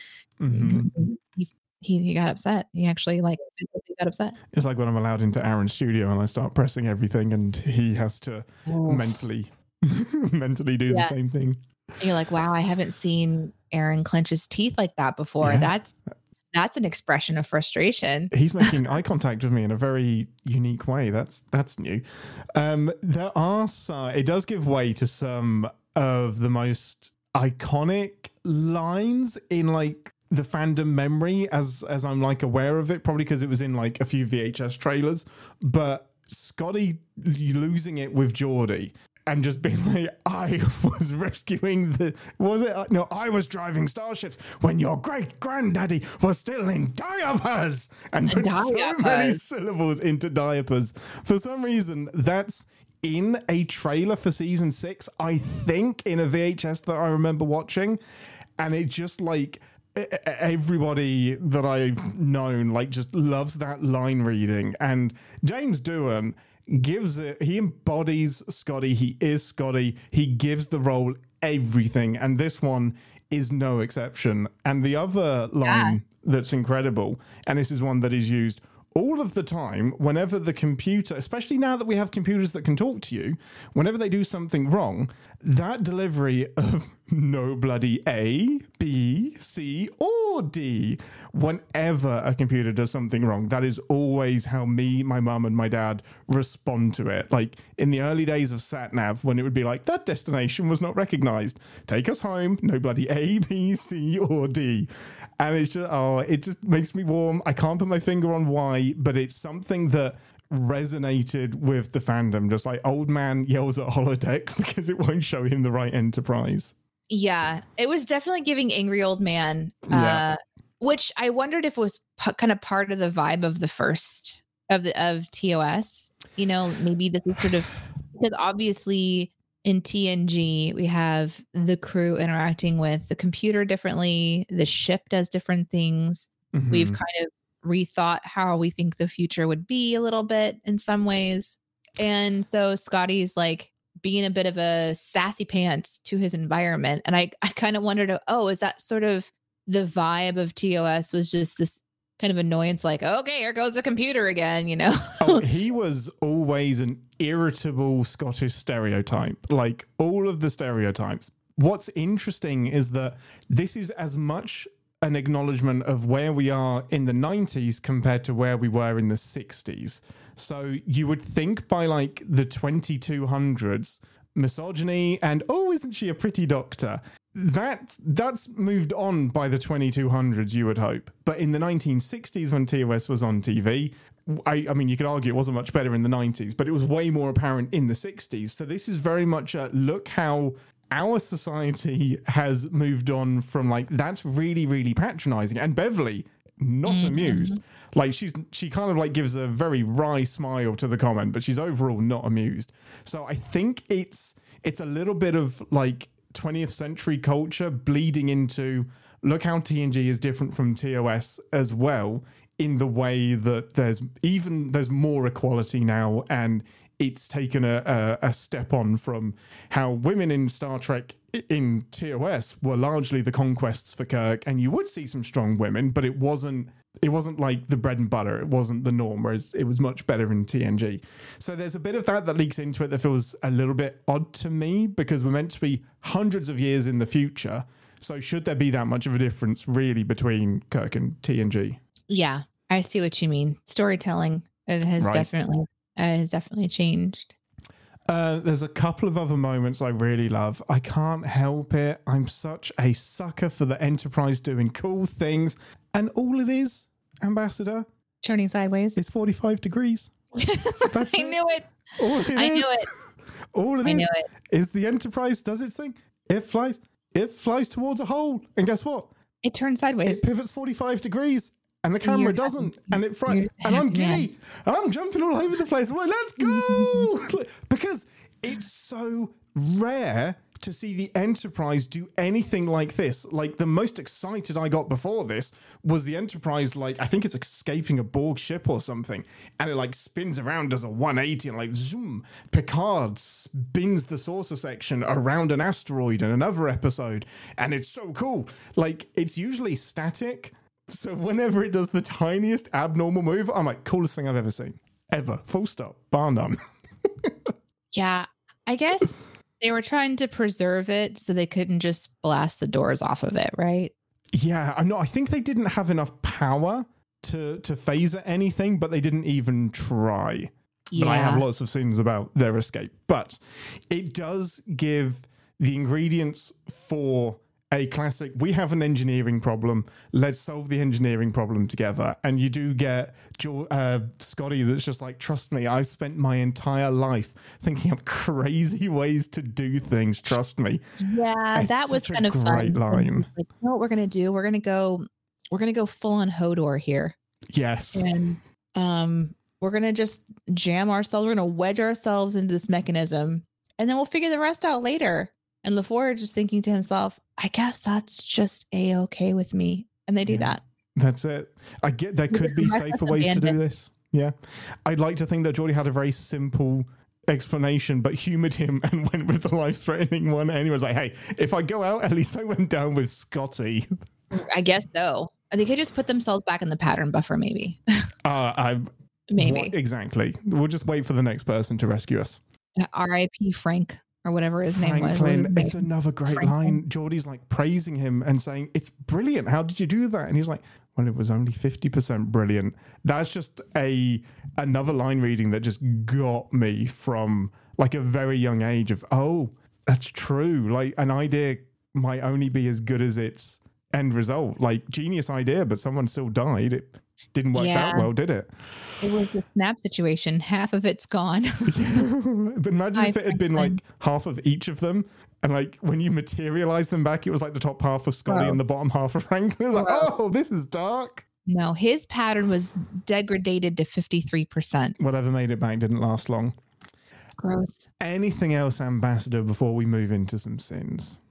[SPEAKER 2] he got upset. He actually got upset.
[SPEAKER 1] It's like when I'm allowed into Aaron's studio and I start pressing everything and he has to mentally do the same thing.
[SPEAKER 2] And you're like, wow, I haven't seen Aaron clench his teeth like that before. Yeah. That's an expression of frustration.
[SPEAKER 1] He's making eye contact with me in a very unique way. That's new. There are it does give way to some of the most iconic lines in like the fandom memory as I'm like aware of it, probably because it was in like a few VHS trailers. But Scotty losing it with Geordi and just being like, I was rescuing I was driving starships when your great granddaddy was still in diapers, and put so many syllables into diapers. For some reason, that's in a trailer for season 6, I think, in a VHS that I remember watching, and it just like everybody that I've known like just loves that line reading. And James Doohan he embodies Scotty. He is Scotty. He gives the role everything, and this one is no exception. And the other line that's incredible, and this is one that is used all of the time, whenever the computer, especially now that we have computers that can talk to you, whenever they do something wrong, that delivery of no bloody A, B, C, or D, whenever a computer does something wrong, that is always how me, my mum, and my dad respond to it. Like in the early days of SatNav, when it would be like, that destination was not recognized. Take us home, no bloody A, B, C, or D. And it's just, it just makes me warm. I can't put my finger on why. why, but it's something that resonated with the fandom. Just like old man yells at holodeck because it won't show him the right Enterprise.
[SPEAKER 2] Yeah, it was definitely giving angry old man, which I wondered if was kind of part of the vibe of the first of TOS. You know, maybe this is sort of because obviously in TNG we have the crew interacting with the computer differently. The ship does different things. Mm-hmm. We've kind of rethought how we think the future would be a little bit in some ways. And so Scotty's like being a bit of a sassy pants to his environment. And I kind of wondered, is that sort of the vibe of TOS was just this kind of annoyance, like, okay, here goes the computer again, you know?
[SPEAKER 1] He was always an irritable Scottish stereotype, like all of the stereotypes. What's interesting is that this is as much an acknowledgement of where we are in the 90s compared to where we were in the 60s. So you would think by like the 2200s, misogyny and, isn't she a pretty doctor? That's moved on by the 2200s, you would hope. But in the 1960s, when TOS was on TV, I mean, you could argue it wasn't much better in the 90s, but it was way more apparent in the 60s. So this is very much a look how our society has moved on from like, that's really, really patronizing. And Beverly, not amused. Like she kind of like gives a very wry smile to the comment, but she's overall not amused. So I think it's a little bit of like 20th century culture bleeding into look how TNG is different from TOS as well, in the way that there's more equality now, and it's taken a step on from how women in Star Trek in TOS were largely the conquests for Kirk, and you would see some strong women, but it wasn't like the bread and butter. It wasn't the norm, whereas it was much better in TNG. So there's a bit of that leaks into it that feels a little bit odd to me, because we're meant to be hundreds of years in the future. So should there be that much of a difference really between Kirk and TNG?
[SPEAKER 2] Yeah, I see what you mean. Storytelling has definitely changed.
[SPEAKER 1] There's a couple of other moments I really love. I can't help it. I'm such a sucker for the Enterprise doing cool things. And all it is, Ambassador,
[SPEAKER 2] turning sideways.
[SPEAKER 1] It's 45 degrees. That's
[SPEAKER 2] I knew it.
[SPEAKER 1] I knew it. All it is the Enterprise does its thing. It flies towards a hole. And guess what?
[SPEAKER 2] It turns sideways.
[SPEAKER 1] It pivots 45 degrees. And the camera doesn't, and and I'm giddy. I'm jumping all over the place. I'm like, let's go! Because it's so rare to see the Enterprise do anything like this. Like, the most excited I got before this was the Enterprise, like, I think it's escaping a Borg ship or something, and it, like, spins around as a 180, and, like, zoom. Picard spins the saucer section around an asteroid in another episode, and it's so cool. Like, it's usually static. So whenever it does the tiniest abnormal move, I'm like, coolest thing I've ever seen. Ever. Full stop. Bar none.
[SPEAKER 2] Yeah. I guess they were trying to preserve it so they couldn't just blast the doors off of it, right?
[SPEAKER 1] Yeah. I know. I think they didn't have enough power to phaser anything, but they didn't even try. Yeah. But I have lots of scenes about their escape. But it does give the ingredients for a classic, we have an engineering problem, let's solve the engineering problem together. And you do get Scotty that's just like, trust me, I've spent my entire life thinking up crazy ways to do things, trust me.
[SPEAKER 2] Yeah, that was kind of fun.
[SPEAKER 1] Great line.
[SPEAKER 2] Like, you know what we're going to do? We're going to go full on Hodor here.
[SPEAKER 1] Yes.
[SPEAKER 2] And we're going to just jam ourselves, we're going to wedge ourselves into this mechanism, and then we'll figure the rest out later. And LaForge is thinking to himself, I guess that's just A-okay with me. And they do that.
[SPEAKER 1] That's it. I get there could be safer ways to do this. Yeah. I'd like to think that Geordi had a very simple explanation, but humored him and went with the life-threatening one. And he was like, hey, if I go out, at least I went down with Scotty.
[SPEAKER 2] I guess so. I think they just put themselves back in the pattern buffer, maybe. Maybe.
[SPEAKER 1] Exactly. We'll just wait for the next person to rescue us.
[SPEAKER 2] R.I.P. Frank. Or whatever his name was.
[SPEAKER 1] It's another great line. Geordi's like praising him and saying, it's brilliant. How did you do that? And he's like, well, it was only 50% brilliant. That's just another line reading that just got me from like a very young age of, oh, that's true. Like an idea might only be as good as its end result. Like genius idea, but someone still died. Didn't work out well, did it?
[SPEAKER 2] It was the snap situation. Half of it's gone.
[SPEAKER 1] But imagine if it had been like half of each of them, and like when you materialize them back, it was like the top half of Scotty and the bottom half of Franklin. It was like, oh, this is dark.
[SPEAKER 2] No, his pattern was degraded to 53%.
[SPEAKER 1] Whatever made it back didn't last long.
[SPEAKER 2] Gross.
[SPEAKER 1] Anything else, Ambassador, before we move into some sins?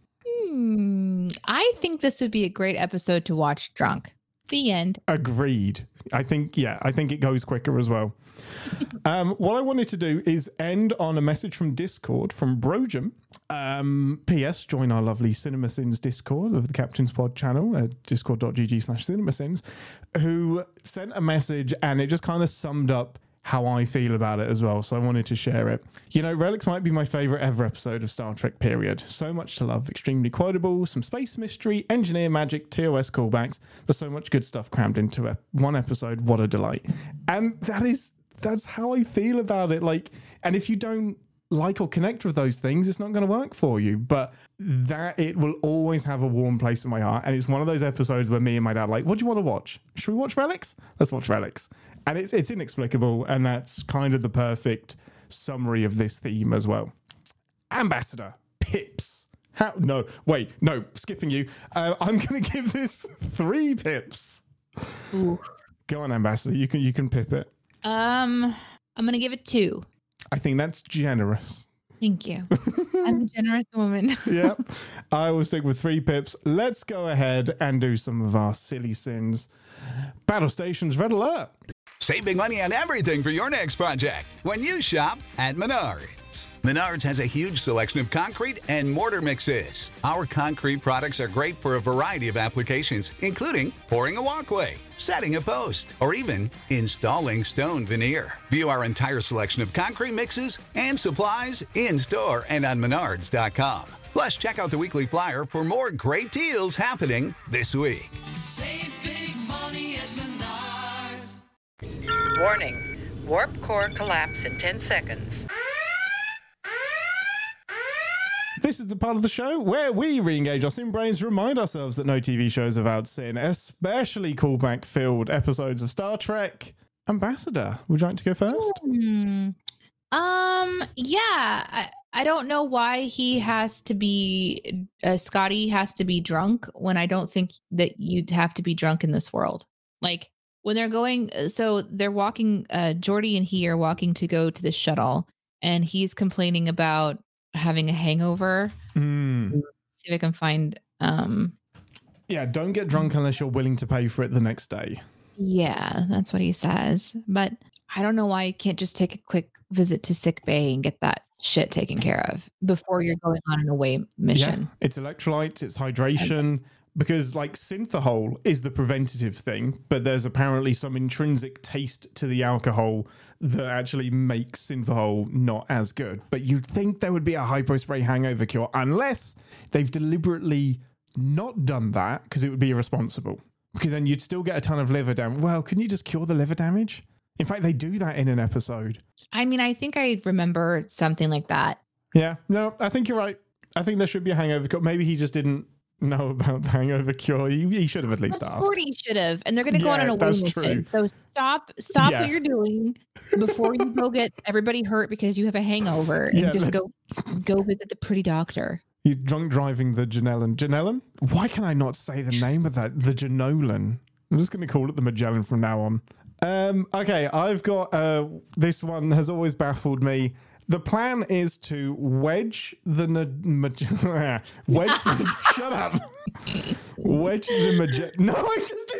[SPEAKER 2] I think this would be a great episode to watch drunk. The end. Agreed.
[SPEAKER 1] I think it goes quicker as well. What I wanted to do is end on a message from Discord from Brojum. P.S. Join our lovely CinemaSins Discord of the Captain's Pod channel at discord.gg/CinemaSins, who sent a message and it just kind of summed up how I feel about it as well. So I wanted to share it. You know, Relics might be my favorite ever episode of Star Trek, period. So much to love, extremely quotable, some space mystery, engineer magic, TOS callbacks. There's so much good stuff crammed into one episode. What a delight. And that's how I feel about it. Like, and if you don't like or connect with those things, it's not going to work for you. But that it will always have a warm place in my heart. And it's one of those episodes where me and my dad are like, what do you want to watch? Should we watch Relics? Let's watch Relics. And it's inexplicable. And that's kind of the perfect summary of this theme as well. Ambassador, pips. Skipping you. I'm going to give this 3 pips.
[SPEAKER 2] Ooh.
[SPEAKER 1] Go on, Ambassador. You can pip it.
[SPEAKER 2] I'm going to give it 2.
[SPEAKER 1] I think that's generous.
[SPEAKER 2] Thank you. I'm a generous woman.
[SPEAKER 1] Yep. I will stick with 3 pips. Let's go ahead and do some of our silly sins. Battle Stations Red Alert.
[SPEAKER 3] Save big money on everything for your next project when you shop at Menards. Menards has a huge selection of concrete and mortar mixes. Our concrete products are great for a variety of applications, including pouring a walkway, setting a post, or even installing stone veneer. View our entire selection of concrete mixes and supplies in-store and on Menards.com. Plus, check out the weekly flyer for more great deals happening this week.
[SPEAKER 4] Save big money at Menards.
[SPEAKER 5] Warning, warp core collapse in 10 seconds.
[SPEAKER 1] This is the part of the show where we re-engage our sin brains, remind ourselves that no TV shows are without sin, especially callback-filled episodes of Star Trek. Ambassador, would you like to go first?
[SPEAKER 2] Yeah. I don't know why he has to be, Scotty has to be drunk when I don't think that you'd have to be drunk in this world. Like when they're going, so they're walking, Geordi and he are walking to go to the shuttle and he's complaining about having a hangover. See if I can find,
[SPEAKER 1] yeah, don't get drunk unless you're willing to pay for it the next day.
[SPEAKER 2] Yeah, that's what he says. But I don't know why you can't just take a quick visit to sick bay and get that shit taken care of before you're going on an away mission.
[SPEAKER 1] Yeah, it's electrolytes, it's hydration, because like synthahol is the preventative thing, but there's apparently some intrinsic taste to the alcohol that actually makes synthahol not as good. But you'd think there would be a hypospray hangover cure unless they've deliberately not done that, because it would be irresponsible. Because then you'd still get a ton of liver damage. Well, couldn't you just cure the liver damage? In fact, they do that in an episode.
[SPEAKER 2] I mean, I think I remember something like that.
[SPEAKER 1] Yeah, no, I think you're right. I think there should be a hangover cure. Maybe he just didn't know about the hangover cure. He should have at least asked.
[SPEAKER 2] He should have. And they're going to go on an away mission. So stop what you're doing before you go get everybody hurt because you have a hangover and just go visit the pretty doctor.
[SPEAKER 1] He's drunk driving the Janellan. Janellan? Why can I not say the name of that? The Janolan. I'm just going to call it the Magellan from now on. Okay, I've got this one has always baffled me. The plan is to wedge the shut up. Wedge the Magellan. No, I just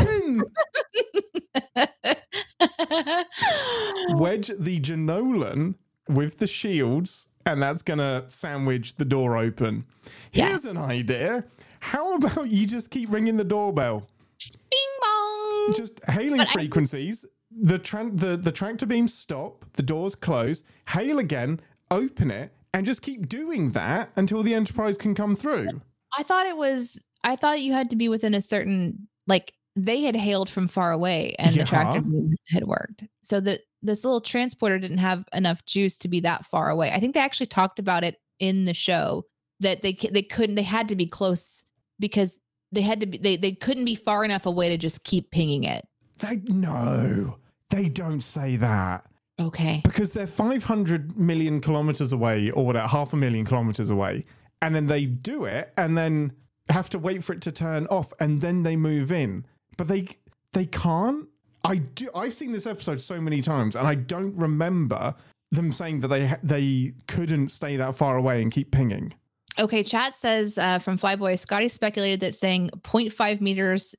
[SPEAKER 1] did it again. Wedge the Janolan with the shields, and that's gonna sandwich the door open. Here's an idea. How about you just keep ringing the doorbell?
[SPEAKER 2] Bing bong.
[SPEAKER 1] Just hailing frequencies. The tractor beams stop, the doors close, hail again, open it, and just keep doing that until the Enterprise can come through.
[SPEAKER 2] I thought you had to be within a certain, like, they had hailed from far away and the tractor beam had worked. So this little transporter didn't have enough juice to be that far away. I think they actually talked about it in the show that they had to be close because they couldn't be far enough away to just keep pinging it.
[SPEAKER 1] No, they don't say that.
[SPEAKER 2] Okay.
[SPEAKER 1] Because they're 500 million kilometers away, or whatever, 500,000 kilometers away. And then they do it and then have to wait for it to turn off and then they move in. But they can't. I've seen this episode so many times and I don't remember them saying that they couldn't stay that far away and keep pinging.
[SPEAKER 2] Okay, chat says from Flyboy, Scotty speculated that saying 0.5 meters,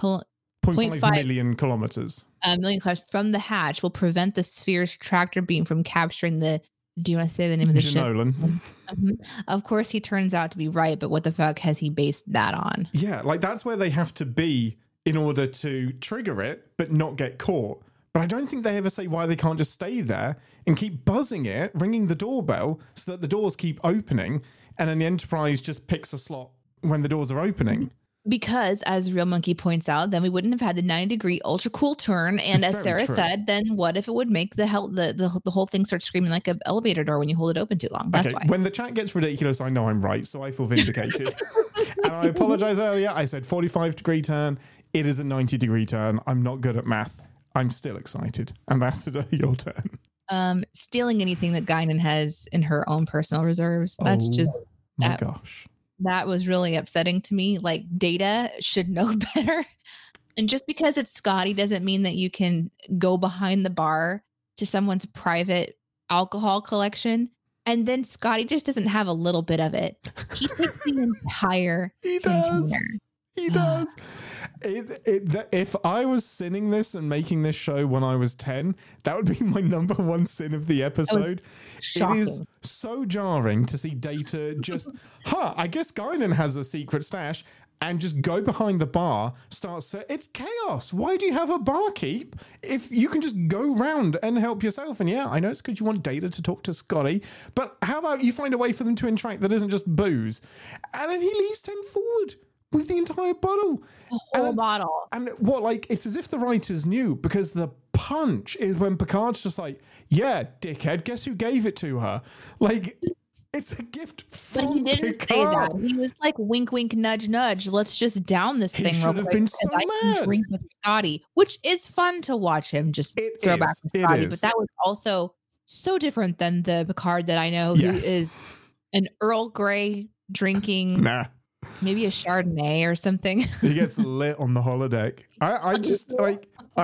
[SPEAKER 1] 0.5 million kilometers.
[SPEAKER 2] Million kilometers from the hatch will prevent the sphere's tractor beam from capturing the. Do you want to say the name of the ship?
[SPEAKER 1] Nolan.
[SPEAKER 2] Of course, he turns out to be right, but what the fuck has he based that on?
[SPEAKER 1] Yeah, like that's where they have to be in order to trigger it, but not get caught. But I don't think they ever say why they can't just stay there and keep buzzing it, ringing the doorbell so that the doors keep opening, and then the Enterprise just picks a slot when the doors are opening.
[SPEAKER 2] Because, as Real Monkey points out, then we wouldn't have had the 90-degree ultra cool turn. And
[SPEAKER 1] It's
[SPEAKER 2] as
[SPEAKER 1] very
[SPEAKER 2] Sarah
[SPEAKER 1] true.
[SPEAKER 2] said, then what if it would make the whole thing start screaming like an elevator door when you hold it open too long? That's why.
[SPEAKER 1] When the chat gets ridiculous, I know I'm right, so I feel vindicated. And I apologize earlier. I said 45-degree turn. It is a 90-degree turn. I'm not good at math. I'm still excited. Ambassador, your turn.
[SPEAKER 2] Stealing anything that Guinan has in her own personal reserves. That's just
[SPEAKER 1] my gosh.
[SPEAKER 2] That was really upsetting to me. Like, Data should know better. And just because it's Scotty doesn't mean that you can go behind the bar to someone's private alcohol collection. And then Scotty just doesn't have a little bit of it. He takes the entire container.
[SPEAKER 1] He does. If I was sinning this and making this show when I was 10, that would be my number one sin of the episode.
[SPEAKER 2] Shocking.
[SPEAKER 1] It is so jarring to see Data just, I guess Guinan has a secret stash, and just go behind the bar, it's chaos. Why do you have a barkeep if you can just go round and help yourself? And yeah, I know it's because you want Data to talk to Scotty, but how about you find a way for them to interact that isn't just booze? And then he leads 10 forward with the entire bottle.
[SPEAKER 2] The whole bottle.
[SPEAKER 1] And it's as if the writers knew, because the punch is when Picard's just like, yeah, dickhead, guess who gave it to her? Like, it's a gift from
[SPEAKER 2] But he didn't
[SPEAKER 1] Picard.
[SPEAKER 2] say that. He was like, wink, wink, nudge, nudge. Let's just down this
[SPEAKER 1] He
[SPEAKER 2] thing real
[SPEAKER 1] should have
[SPEAKER 2] quick
[SPEAKER 1] been
[SPEAKER 2] because
[SPEAKER 1] so
[SPEAKER 2] I can
[SPEAKER 1] mad.
[SPEAKER 2] drink with Scotty, which is fun to watch him just
[SPEAKER 1] It
[SPEAKER 2] throw
[SPEAKER 1] is.
[SPEAKER 2] back to
[SPEAKER 1] It
[SPEAKER 2] Scotty.
[SPEAKER 1] is.
[SPEAKER 2] But that was also so different than the Picard that I know, who
[SPEAKER 1] Yes.
[SPEAKER 2] is an Earl Grey drinking,
[SPEAKER 1] Nah.
[SPEAKER 2] maybe a Chardonnay or something.
[SPEAKER 1] He gets lit on the holodeck. I just like,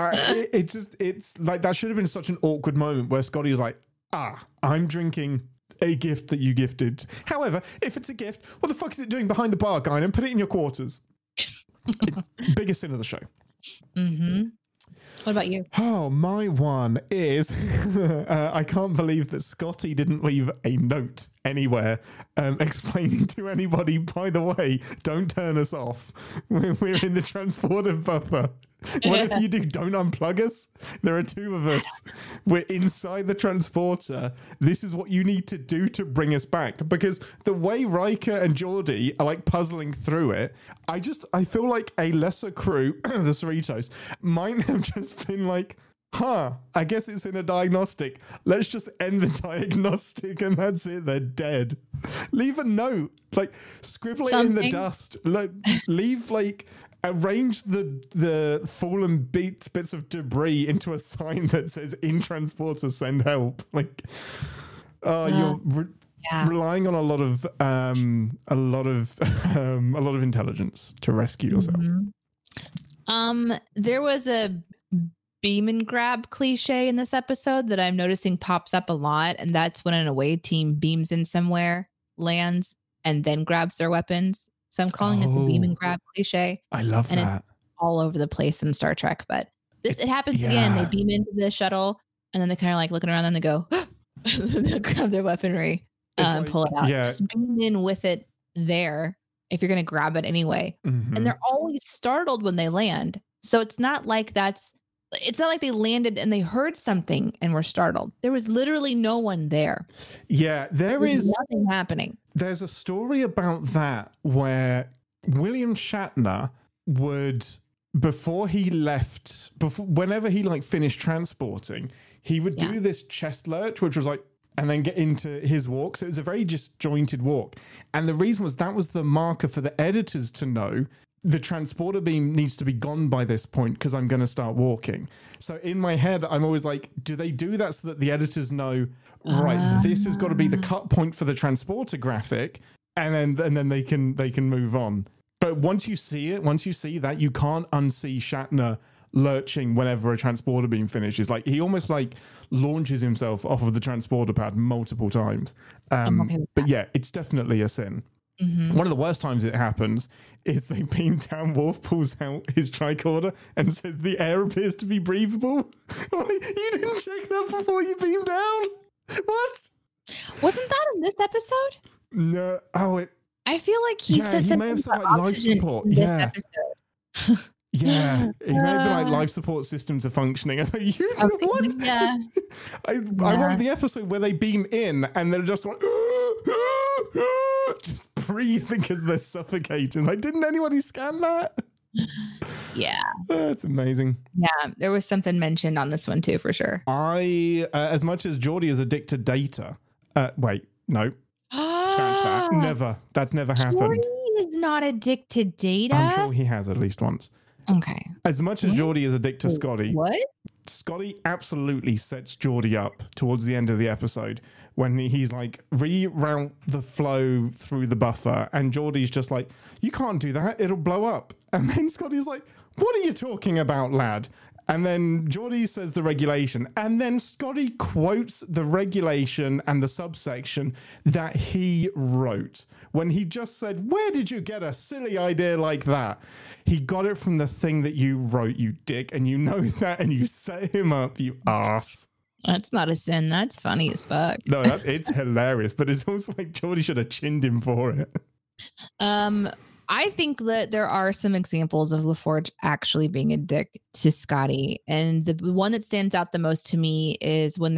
[SPEAKER 1] it's like, that should have been such an awkward moment where Scotty is like, I'm drinking a gift that you gifted. However, if it's a gift, what the fuck is it doing behind the bar, guy? And put it in your quarters. Biggest sin of the show.
[SPEAKER 2] Mm-hmm. What about you?
[SPEAKER 1] Oh, my one is I can't believe that Scotty didn't leave a note anywhere explaining to anybody, by the way, don't turn us off. We're in the transporter buffer. What if you do? Don't unplug us. There are two of us. We're inside the transporter. This is what you need to do to bring us back. Because the way Riker and Geordi are like puzzling through it, I feel like a lesser crew, the Cerritos, might have just been like, I guess it's in a diagnostic. Let's just end the diagnostic and that's it. They're dead. Leave a note. Like, scribble it in the
[SPEAKER 2] Something.
[SPEAKER 1] dust. Leave, arrange the fallen bits of debris into a sign that says "In transporter, send help." You're relying on a lot of intelligence to rescue yourself.
[SPEAKER 2] There was a beam and grab cliche in this episode that I'm noticing pops up a lot, and that's when an away team beams in somewhere, lands, and then grabs their weapons. So I'm calling it the beam and grab cliche.
[SPEAKER 1] I love
[SPEAKER 2] And
[SPEAKER 1] that.
[SPEAKER 2] All over the place in Star Trek, but it happens again. They beam into the shuttle, and then they kind of like looking around, and then they go, they grab their weaponry, and pull it out.
[SPEAKER 1] yeah.
[SPEAKER 2] Just beam in with it there if you're going to grab it anyway.
[SPEAKER 1] Mhm.
[SPEAKER 2] And they're always startled when they land. So it's not like they landed and they heard something and were startled. There was literally no one there.
[SPEAKER 1] Yeah,
[SPEAKER 2] There was nothing happening.
[SPEAKER 1] There's a story about that where William Shatner would, whenever he finished transporting, he would do this chest lurch, which was and then get into his walk. So it was a very disjointed walk. And the reason was that was the marker for the editors to know the transporter beam needs to be gone by this point because I'm going to start walking. So in my head, I'm always like, do they do that so that the editors know, right, this has got to be the cut point for the transporter graphic, and then they can move on. But once you see that, you can't unsee Shatner lurching whenever a transporter beam finishes. Like he almost like launches himself off of the transporter pad multiple times. But yeah, it's definitely a sin. Mm-hmm. One of the worst times it happens is they beam down. Worf pulls out his tricorder and says the air appears to be breathable. Like, you didn't check that before you beamed down. What?
[SPEAKER 2] Wasn't that in this episode?
[SPEAKER 1] No. Oh,
[SPEAKER 2] I feel like he said
[SPEAKER 1] he
[SPEAKER 2] something
[SPEAKER 1] may have said
[SPEAKER 2] about
[SPEAKER 1] like life
[SPEAKER 2] oxygen
[SPEAKER 1] support.
[SPEAKER 2] in this
[SPEAKER 1] Yeah.
[SPEAKER 2] episode.
[SPEAKER 1] Yeah, it may have been like life support systems are functioning. I was like, what?
[SPEAKER 2] Yeah.
[SPEAKER 1] I wrote the episode where they beam in and they're just like, just breathing because they're suffocating. Like, didn't anybody scan that?
[SPEAKER 2] Yeah.
[SPEAKER 1] That's amazing.
[SPEAKER 2] Yeah, there was something mentioned on this one too, for sure.
[SPEAKER 1] As much as Geordi is addicted to data, wait, no, scratch that. Never. That's never happened.
[SPEAKER 2] Geordi is not addicted to data.
[SPEAKER 1] I'm sure he has at least once.
[SPEAKER 2] Okay.
[SPEAKER 1] As much as Geordi is addicted to Scotty,
[SPEAKER 2] what?
[SPEAKER 1] Scotty absolutely sets Geordi up towards the end of the episode when he's like, reroute the flow through the buffer, and Geordi's just like, you can't do that, it'll blow up. And then Scotty's like, what are you talking about, lad? And then Geordi says the regulation, and then Scotty quotes the regulation and the subsection that he wrote when he just said, where did you get a silly idea like that? He got it from the thing that you wrote, you dick, and you know that, and you set him up, you ass.
[SPEAKER 2] That's not a sin. That's funny as fuck.
[SPEAKER 1] No, it's hilarious, but it's also like Geordi should have chinned him for it.
[SPEAKER 2] I think that there are some examples of LaForge actually being a dick to Scotty. And the one that stands out the most to me is when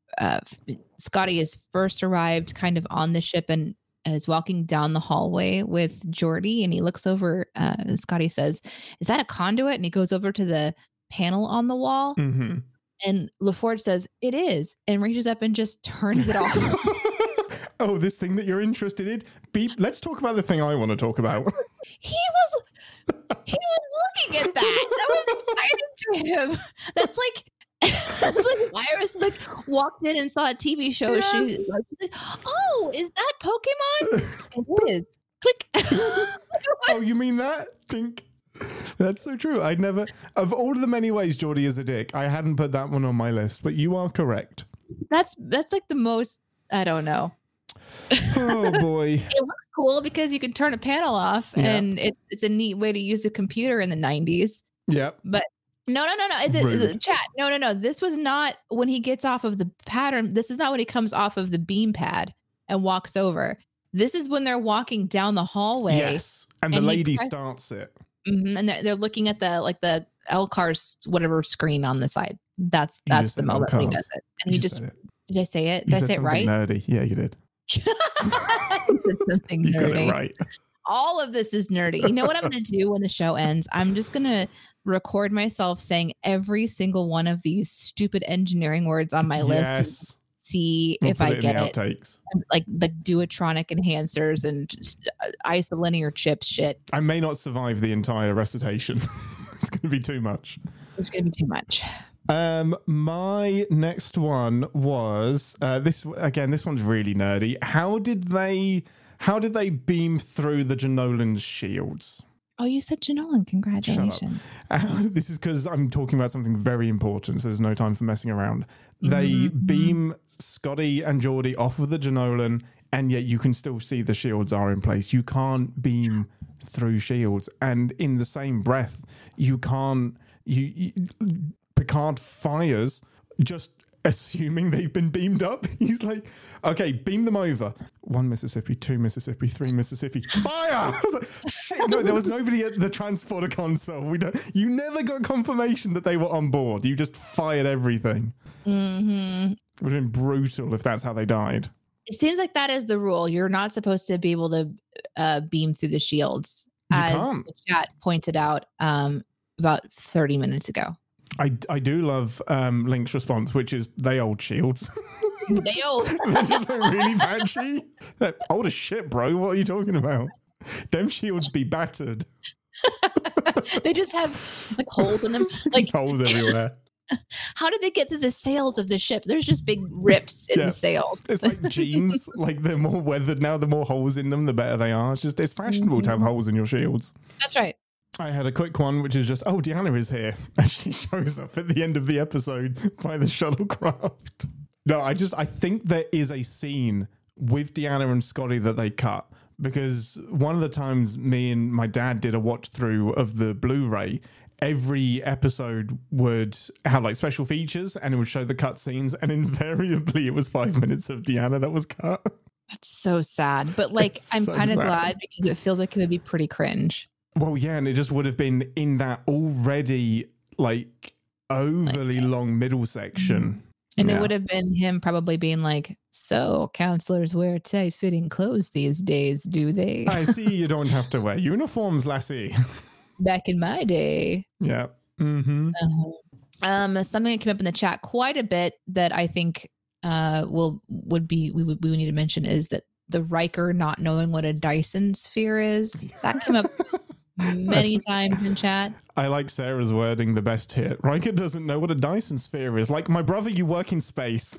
[SPEAKER 2] Scotty is first arrived kind of on the ship and is walking down the hallway with Geordi, and he looks over, Scotty says, is that a conduit? And he goes over to the panel on the wall. Mm-hmm. And LaForge says, it is, and reaches up and just turns it off.
[SPEAKER 1] Oh, this thing that you're interested in? Beep. Let's talk about the thing I want to talk about.
[SPEAKER 2] He was looking at that. That was exciting to him. That's like Iris like walked in and saw a TV show.
[SPEAKER 1] Yes.
[SPEAKER 2] She's like, oh, is that Pokemon? It is. Click.
[SPEAKER 1] Oh, you mean that? Dink. That's so true. I'd never, of all of the many ways Geordi is a dick, I hadn't put that one on my list, but you are correct.
[SPEAKER 2] That's like the most, I don't know.
[SPEAKER 1] Oh boy.
[SPEAKER 2] It looks cool because you can turn a panel off, and it's a neat way to use a computer in the 90s.
[SPEAKER 1] Yep.
[SPEAKER 2] But no. The chat. No. This was not when he gets off of the pattern. This is not when he comes off of the beam pad and walks over. This is when they're walking down the hallway.
[SPEAKER 1] Yes. And the lady starts it.
[SPEAKER 2] Mm-hmm, and they're looking at the L-Car's whatever screen on the side. That's the moment when he does it. And he just did I say it? Did I say it right?
[SPEAKER 1] Nerdy. Yeah, you did.
[SPEAKER 2] He said something nerdy.
[SPEAKER 1] You got it right.
[SPEAKER 2] All of this is nerdy. You know what I'm going to do when the show ends? I'm just going to record myself saying every single one of these stupid engineering words on my list and see if I get it.
[SPEAKER 1] Outtakes.
[SPEAKER 2] Like the duotronic enhancers and just isolinear chip shit.
[SPEAKER 1] I may not survive the entire recitation. It's going to be too much.
[SPEAKER 2] It's going to be too much.
[SPEAKER 1] My next one was this one's really nerdy. How did they beam through the Janolan's shields?
[SPEAKER 2] Oh, you said Janolan. Congratulations.
[SPEAKER 1] This is because I'm talking about something very important, so there's no time for messing around. They beam Scotty and Geordi off of the Janolan, and yet you can still see the shields are in place. You can't beam through shields, and in the same breath, you can't. Picard fires, just assuming they've been beamed up. He's like, okay, beam them over. 1 Mississippi, 2 Mississippi, 3 Mississippi, fire! I was like, shit, no, there was nobody at the transporter console. You never got confirmation that they were on board. You just fired everything. Mm-hmm. It would have been brutal if that's how they died.
[SPEAKER 2] It seems like that is the rule. You're not supposed to be able to beam through the shields, as the chat pointed out about 30 minutes ago.
[SPEAKER 1] I do love Link's response, which is they old shields.
[SPEAKER 2] They old.
[SPEAKER 1] They're just like really patchy. Old as shit, bro. What are you talking about? Them shields be battered.
[SPEAKER 2] They just have like holes in them. Like,
[SPEAKER 1] Holes everywhere.
[SPEAKER 2] how did they get through the sails of the ship? There's just big rips in
[SPEAKER 1] Yeah.
[SPEAKER 2] the sails.
[SPEAKER 1] It's like jeans. Like they're more weathered now. The more holes in them, the better they are. It's fashionable to have holes in your shields.
[SPEAKER 2] That's right.
[SPEAKER 1] I had a quick one, which is just, oh, Deanna is here. And she shows up at the end of the episode by the shuttlecraft. No, I think there is a scene with Deanna and Scotty that they cut, because one of the times me and my dad did a watch through of the Blu-ray, every episode would have like special features and it would show the cut scenes, and invariably it was 5 minutes of Deanna that was cut.
[SPEAKER 2] That's so sad. But like,
[SPEAKER 1] It's
[SPEAKER 2] I'm
[SPEAKER 1] so
[SPEAKER 2] kind of
[SPEAKER 1] sad.
[SPEAKER 2] glad because it feels like it would be pretty cringe.
[SPEAKER 1] Well, yeah, and it just would have been in that already like overly long middle section.
[SPEAKER 2] And
[SPEAKER 1] Yeah.
[SPEAKER 2] it would have been him probably being like, so counselors wear tight fitting clothes these days, do they?
[SPEAKER 1] I see you don't have to wear uniforms, lassie.
[SPEAKER 2] Back in my day.
[SPEAKER 1] Yeah. Mm-hmm.
[SPEAKER 2] Something that came up in the chat quite a bit that I think we need to mention is that the Riker not knowing what a Dyson sphere is. That came up many times in chat.
[SPEAKER 1] I like Sarah's wording the best here. Riker doesn't know what a Dyson sphere is. Like, my brother, you work in space.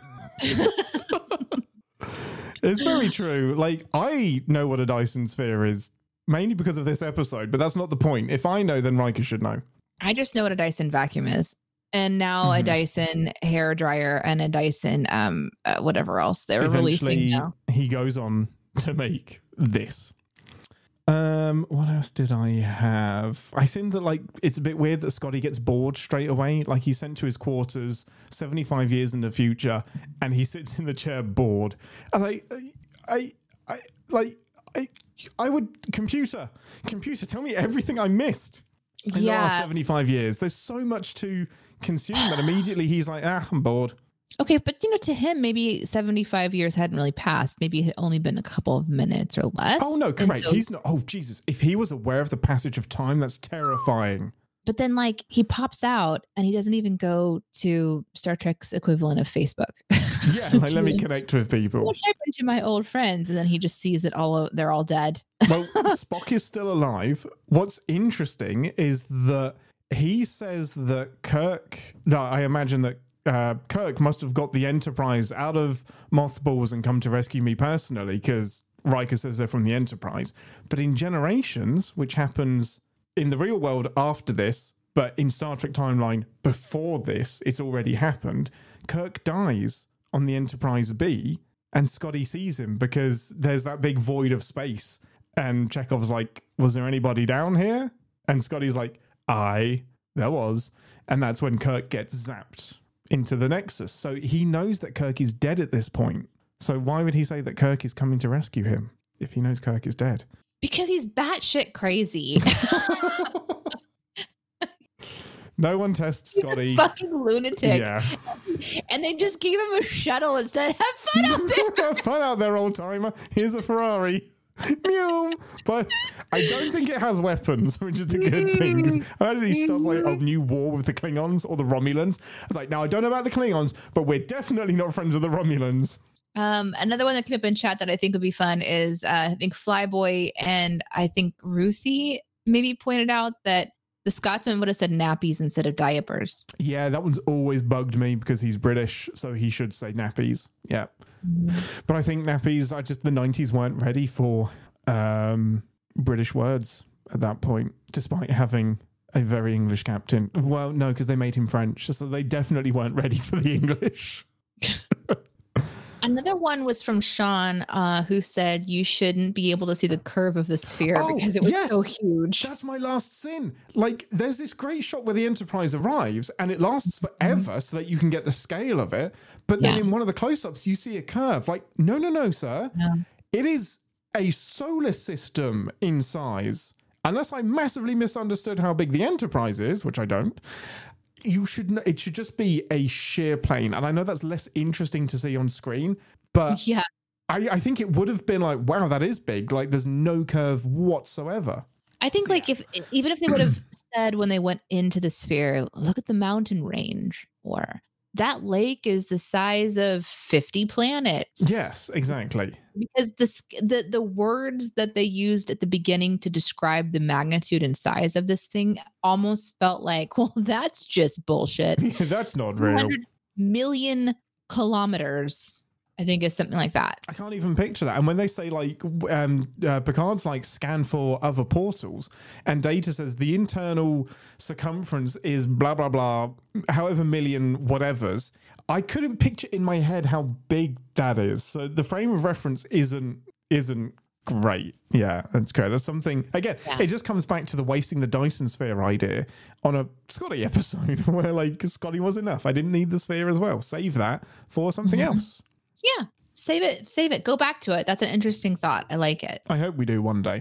[SPEAKER 1] It's very true. Like, I know what a Dyson sphere is, mainly because of this episode, but that's not the point. If I know, then Riker should know.
[SPEAKER 2] I just know what a Dyson vacuum is. And now a Dyson hair dryer and a Dyson whatever else they're releasing now.
[SPEAKER 1] He goes on to make this. What else did I have? I seem that like it's a bit weird that Scotty gets bored straight away. Like he's sent to his quarters 75 years in the future, and he sits in the chair bored. And I would computer, tell me everything I missed in the last 75 years. There's so much to consume that immediately he's like, I'm bored.
[SPEAKER 2] Okay, but to him, maybe 75 years hadn't really passed. Maybe it had only been a couple of minutes or less.
[SPEAKER 1] Oh no,
[SPEAKER 2] And
[SPEAKER 1] correct.
[SPEAKER 2] so-
[SPEAKER 1] He's not. Oh Jesus! If he was aware of the passage of time, that's terrifying.
[SPEAKER 2] but then like he pops out and he doesn't even go to Star Trek's equivalent of Facebook.
[SPEAKER 1] Yeah, like let me connect with people.
[SPEAKER 2] What happened to my old friends? And then he just sees that they're all dead.
[SPEAKER 1] Well, Spock is still alive. What's interesting is that he says that Kirk. No, I imagine that Kirk must have got the Enterprise out of mothballs and come to rescue me personally, because Riker says they're from the Enterprise. But in Generations, which happens in the real world after this, but in Star Trek timeline before this, it's already happened. Kirk dies on the Enterprise B, and Scotty sees him because there's that big void of space. And Chekhov's like, was there anybody down here? And Scotty's like, there was. And that's when Kirk gets zapped into the Nexus. So he knows that Kirk is dead at this point. So why would he say that Kirk is coming to rescue him if he knows Kirk is dead?
[SPEAKER 2] Because he's batshit crazy.
[SPEAKER 1] No one tests Scotty.
[SPEAKER 2] Fucking lunatic.
[SPEAKER 1] Yeah.
[SPEAKER 2] And they just gave him a shuttle and said, have fun out there.
[SPEAKER 1] Have fun out there, old timer. Here's a Ferrari. Meow. But I don't think it has weapons, which is a good thing. 'Cause I heard he starts like a new war with the Klingons or the Romulans. I was like, now I don't know about the Klingons, but we're definitely not friends with the Romulans.
[SPEAKER 2] Another one that came up in chat that I think would be fun is I think Flyboy and I think Ruthie maybe pointed out that the Scotsman would have said nappies instead of diapers.
[SPEAKER 1] Yeah, that one's always bugged me because he's British, so he should say nappies. Yeah. But I think nappies, the 90s weren't ready for British words at that point, despite having a very English captain. Well, no, because they made him French, so they definitely weren't ready for the English.
[SPEAKER 2] Another one was from Sean, who said you shouldn't be able to see the curve of the sphere because it was so huge.
[SPEAKER 1] That's my last sin. Like, there's this great shot where the Enterprise arrives and it lasts forever so that you can get the scale of it. But then in one of the close-ups, you see a curve. Like, no, sir.
[SPEAKER 2] Yeah.
[SPEAKER 1] It is a solar system in size. Unless I massively misunderstood how big the Enterprise is, which I don't. It should just be a sheer plane. And I know that's less interesting to see on screen, but
[SPEAKER 2] Yeah.
[SPEAKER 1] I think it would have been like, wow, that is big. Like there's no curve whatsoever.
[SPEAKER 2] I think like even if they would have said when they went into the sphere, look at the mountain range, or that lake is the size of 50 planets.
[SPEAKER 1] Yes, exactly.
[SPEAKER 2] Because the words that they used at the beginning to describe the magnitude and size of this thing almost felt like, well, that's just bullshit.
[SPEAKER 1] That's not real.
[SPEAKER 2] 200 million kilometers, I think, is something like that.
[SPEAKER 1] I can't even picture that. And when they say like Picard's like scan for other portals, and Data says the internal circumference is blah blah blah, however million whatevers, I couldn't picture in my head how big that is. So the frame of reference isn't great. Yeah, that's great. That's something, again, it just comes back to the wasting the Dyson sphere idea on a Scotty episode where like Scotty was enough. I didn't need the sphere as well. Save that for something else.
[SPEAKER 2] Yeah. Save it. Go back to it. That's an interesting thought. I like it.
[SPEAKER 1] I hope we do one day.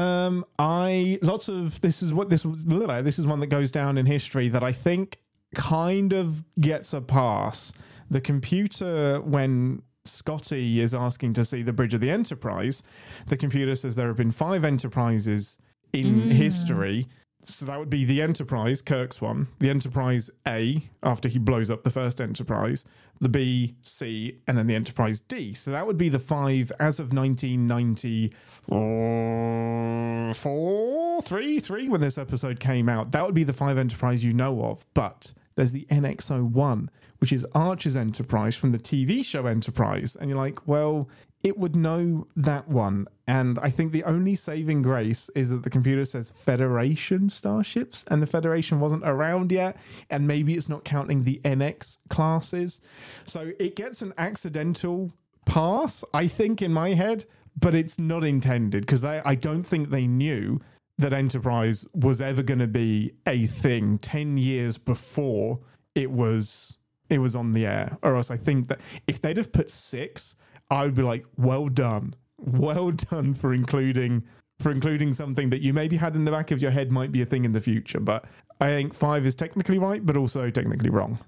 [SPEAKER 1] This is one that goes down in history that I think kind of gets a pass. The computer, when Scotty is asking to see the bridge of the Enterprise, the computer says there have been 5 Enterprises in history. So that would be the Enterprise, Kirk's one, the Enterprise A, after he blows up the first Enterprise, the B, C, and then the Enterprise D. So that would be the 5 as of 1994, 3, when this episode came out. That would be the 5 Enterprise you know of. But there's the NX-01, which is Archer's Enterprise from the TV show Enterprise. And you're like, well, it would know that one. And I think the only saving grace is that the computer says Federation starships, and the Federation wasn't around yet, and maybe it's not counting the NX classes. So it gets an accidental pass, I think, in my head, but it's not intended, because I don't think they knew that Enterprise was ever going to be a thing 10 years before it was on the air. Or else I think that if they'd have put 6, I would be like, well done for including something that you maybe had in the back of your head might be a thing in the future. But I think 5 is technically right, but also technically wrong.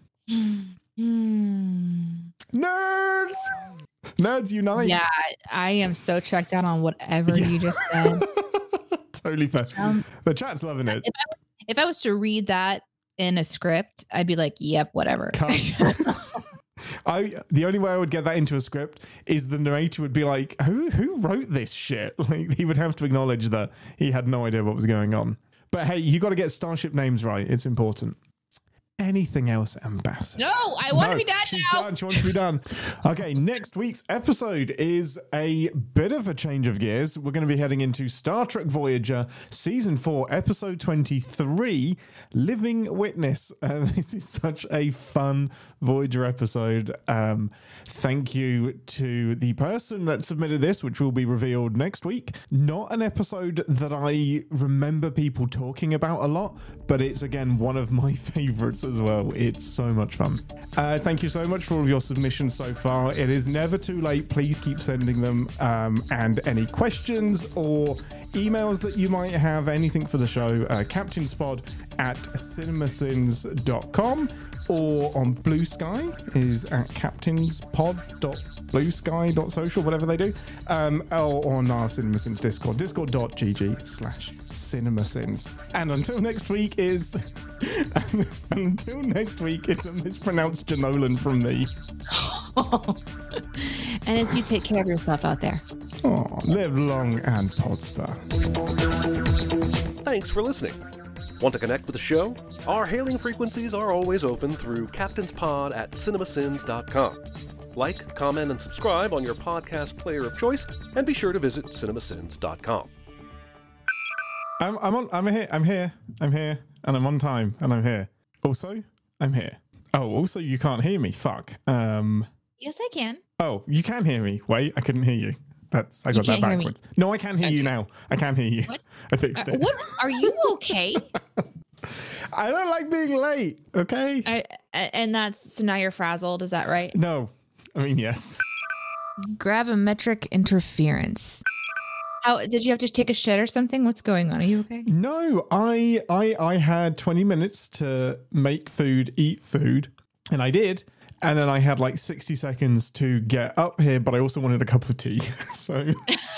[SPEAKER 1] Nerds unite.
[SPEAKER 2] Yeah, I am so checked out on whatever you just said.
[SPEAKER 1] Totally fair. The chat's loving it.
[SPEAKER 2] If I was to read that in a script, I'd be like, yep, whatever.
[SPEAKER 1] The only way I would get that into a script is the narrator would be like, who wrote this shit? Like, he would have to acknowledge that he had no idea what was going on. But hey, you got to get starship names right. It's important. Anything else, Ambassador?
[SPEAKER 2] No, I want to be done
[SPEAKER 1] she's
[SPEAKER 2] now.
[SPEAKER 1] Done. She wants to be done. Okay, next week's episode is a bit of a change of gears. We're going to be heading into Star Trek Voyager Season 4, Episode 23, Living Witness. This is such a fun Voyager episode. Thank you to the person that submitted this, which will be revealed next week. Not an episode that I remember people talking about a lot, but it's, again, one of my favorites as well. It's so much fun. Thank you so much for all of your submissions so far. It is never too late. Please keep sending them, and any questions or emails that you might have, anything for the show, captainspod@cinemasins.com, or on Blue Sky is at captainspod.bluesky.social, whatever they do, or on our CinemaSins Discord, discord.gg/cinemasins. And until next week it's a mispronounced Janolan from me.
[SPEAKER 2] And as you take care of yourself out there.
[SPEAKER 1] Oh, live long and prosper.
[SPEAKER 6] Thanks for listening. Want to connect with the show? Our hailing frequencies are always open through captainspod@cinemasins.com. Like, comment, and subscribe on your podcast player of choice, and be sure to visit cinemasins.com.
[SPEAKER 1] I'm here, and I'm on time, and I'm here. Also, I'm here. Oh, also, you can't hear me. Fuck.
[SPEAKER 2] Yes, I can.
[SPEAKER 1] Oh, you can hear me. Wait, I couldn't hear you. I got that backwards. No, I can hear you now. I can hear you.
[SPEAKER 2] What?
[SPEAKER 1] I fixed it.
[SPEAKER 2] What? Are you okay?
[SPEAKER 1] I don't like being late, okay?
[SPEAKER 2] And so now you're frazzled, is that right?
[SPEAKER 1] No. I mean, yes.
[SPEAKER 2] Gravimetric interference. How did you have to take a shit or something? What's going on? Are you okay?
[SPEAKER 1] No, I had 20 minutes to make food, eat food, and I did. And then I had like 60 seconds to get up here, but I also wanted a cup of tea. So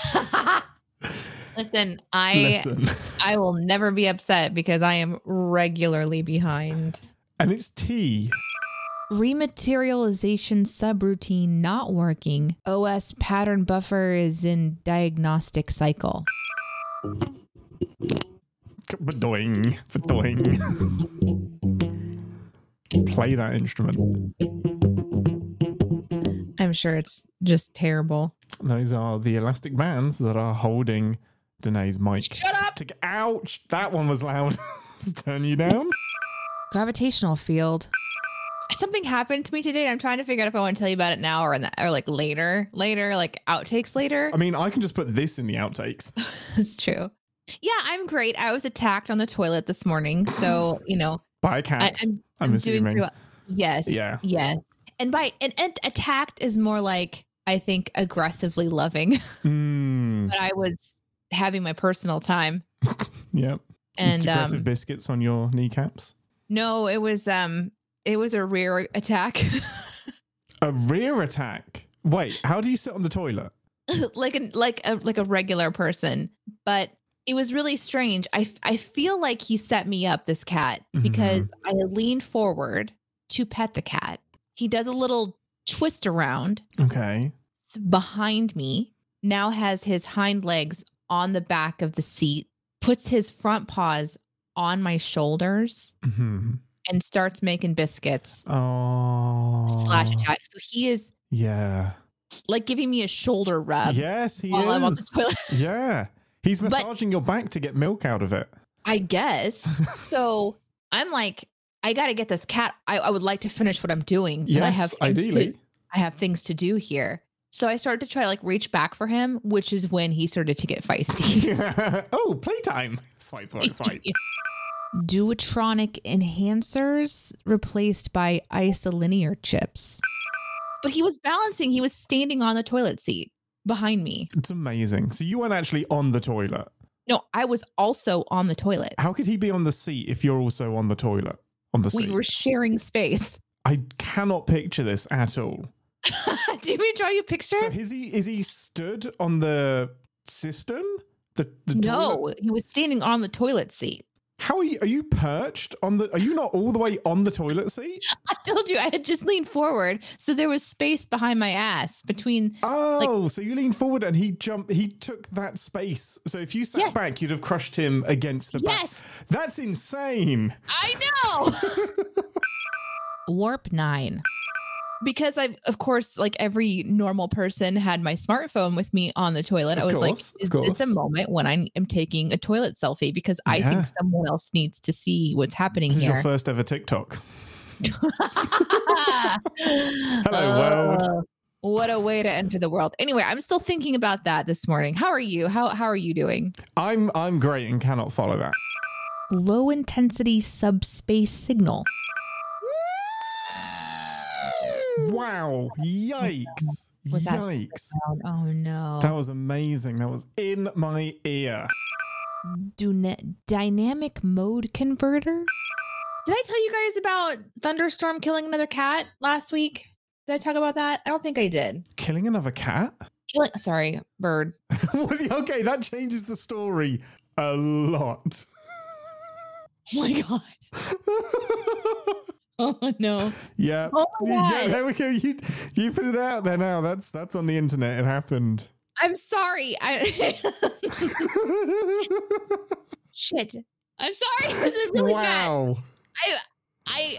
[SPEAKER 2] Listen, I will never be upset because I am regularly behind.
[SPEAKER 1] And it's tea.
[SPEAKER 2] Rematerialization subroutine not working. OS pattern buffer is in diagnostic cycle.
[SPEAKER 1] Ba-doing. Ba-doing. Play that instrument.
[SPEAKER 2] I'm sure it's just terrible.
[SPEAKER 1] Those are the elastic bands that are holding Danae's mic.
[SPEAKER 2] Shut up!
[SPEAKER 1] Ouch! That one was loud. Let's turn you down.
[SPEAKER 2] Gravitational field. Something happened to me today. I'm trying to figure out if I want to tell you about it now or like later, like outtakes later.
[SPEAKER 1] I mean, I can just put this in the outtakes.
[SPEAKER 2] That's true. Yeah, I'm great. I was attacked on the toilet this morning. So,
[SPEAKER 1] By a cat. I'm assuming.
[SPEAKER 2] doing yes.
[SPEAKER 1] Yeah.
[SPEAKER 2] Yes. And attacked is more like, I think, aggressively loving. But I was having my personal time.
[SPEAKER 1] Yep.
[SPEAKER 2] And
[SPEAKER 1] aggressive biscuits on your kneecaps.
[SPEAKER 2] No, it was a rear attack.
[SPEAKER 1] A rear attack? Wait, how do you sit on the toilet?
[SPEAKER 2] like a regular person, but it was really strange. I feel like he set me up, this cat, because I leaned forward to pet the cat. He does a little twist around.
[SPEAKER 1] Okay.
[SPEAKER 2] Behind me, now has his hind legs on the back of the seat, puts his front paws on my shoulders, and starts making biscuits.
[SPEAKER 1] Oh.
[SPEAKER 2] / attack. So he is like giving me a shoulder rub.
[SPEAKER 1] Yes, he
[SPEAKER 2] while
[SPEAKER 1] is.
[SPEAKER 2] I'm on the toilet.
[SPEAKER 1] Yeah. He's massaging your back to get milk out of it.
[SPEAKER 2] I guess. So I'm like, I got to get this cat. I would like to finish what I'm doing.
[SPEAKER 1] Yes,
[SPEAKER 2] and I have things to do here. So I started to try to like reach back for him, which is when he started to get feisty.
[SPEAKER 1] Oh, playtime. Swipe.
[SPEAKER 2] Duotronic enhancers replaced by isolinear chips. But he was balancing. He was standing on the toilet seat behind me.
[SPEAKER 1] It's amazing. So you weren't actually on the toilet?
[SPEAKER 2] No, I was also on the toilet.
[SPEAKER 1] How could he be on the seat if you're also on the toilet? On the seat?
[SPEAKER 2] We were sharing space.
[SPEAKER 1] I cannot picture this at all.
[SPEAKER 2] Do we draw you a picture?
[SPEAKER 1] So is he stood on the cistern? The
[SPEAKER 2] no,
[SPEAKER 1] toilet?
[SPEAKER 2] he was standing on the toilet seat.
[SPEAKER 1] How are you perched on the? Are you not all the way on the toilet seat?
[SPEAKER 2] I told you I had just leaned forward, so there was space behind my ass between.
[SPEAKER 1] Oh, so you leaned forward and he took that space. So if you sat back, you'd have crushed him against the back. That's insane.
[SPEAKER 2] I know. Warp 9. Because I've, of course, like every normal person, had my smartphone with me on the toilet. I was like, is this a moment when I am taking a toilet selfie? Because I think someone else needs to see what's happening
[SPEAKER 1] here. This is your first ever TikTok. Hello, world.
[SPEAKER 2] What a way to enter the world. Anyway, I'm still thinking about that this morning. How are you? How are you doing?
[SPEAKER 1] I'm great and cannot follow that.
[SPEAKER 2] Low intensity subspace signal.
[SPEAKER 1] Wow. Yikes. Yikes.
[SPEAKER 2] Oh no.
[SPEAKER 1] That was amazing. That was in my ear.
[SPEAKER 2] Dynamic mode converter. Did I tell you guys about Thunderstorm killing another cat last week? Did I talk about that? I don't think I did.
[SPEAKER 1] Killing another cat?
[SPEAKER 2] Bird.
[SPEAKER 1] Okay, that changes the story a lot.
[SPEAKER 2] Oh my God. Oh no.
[SPEAKER 1] Yeah.
[SPEAKER 2] Oh my God.
[SPEAKER 1] Yeah, there we go. You put it out there now. That's on the internet. It happened.
[SPEAKER 2] I'm sorry. Shit. I'm sorry. Was it really bad? I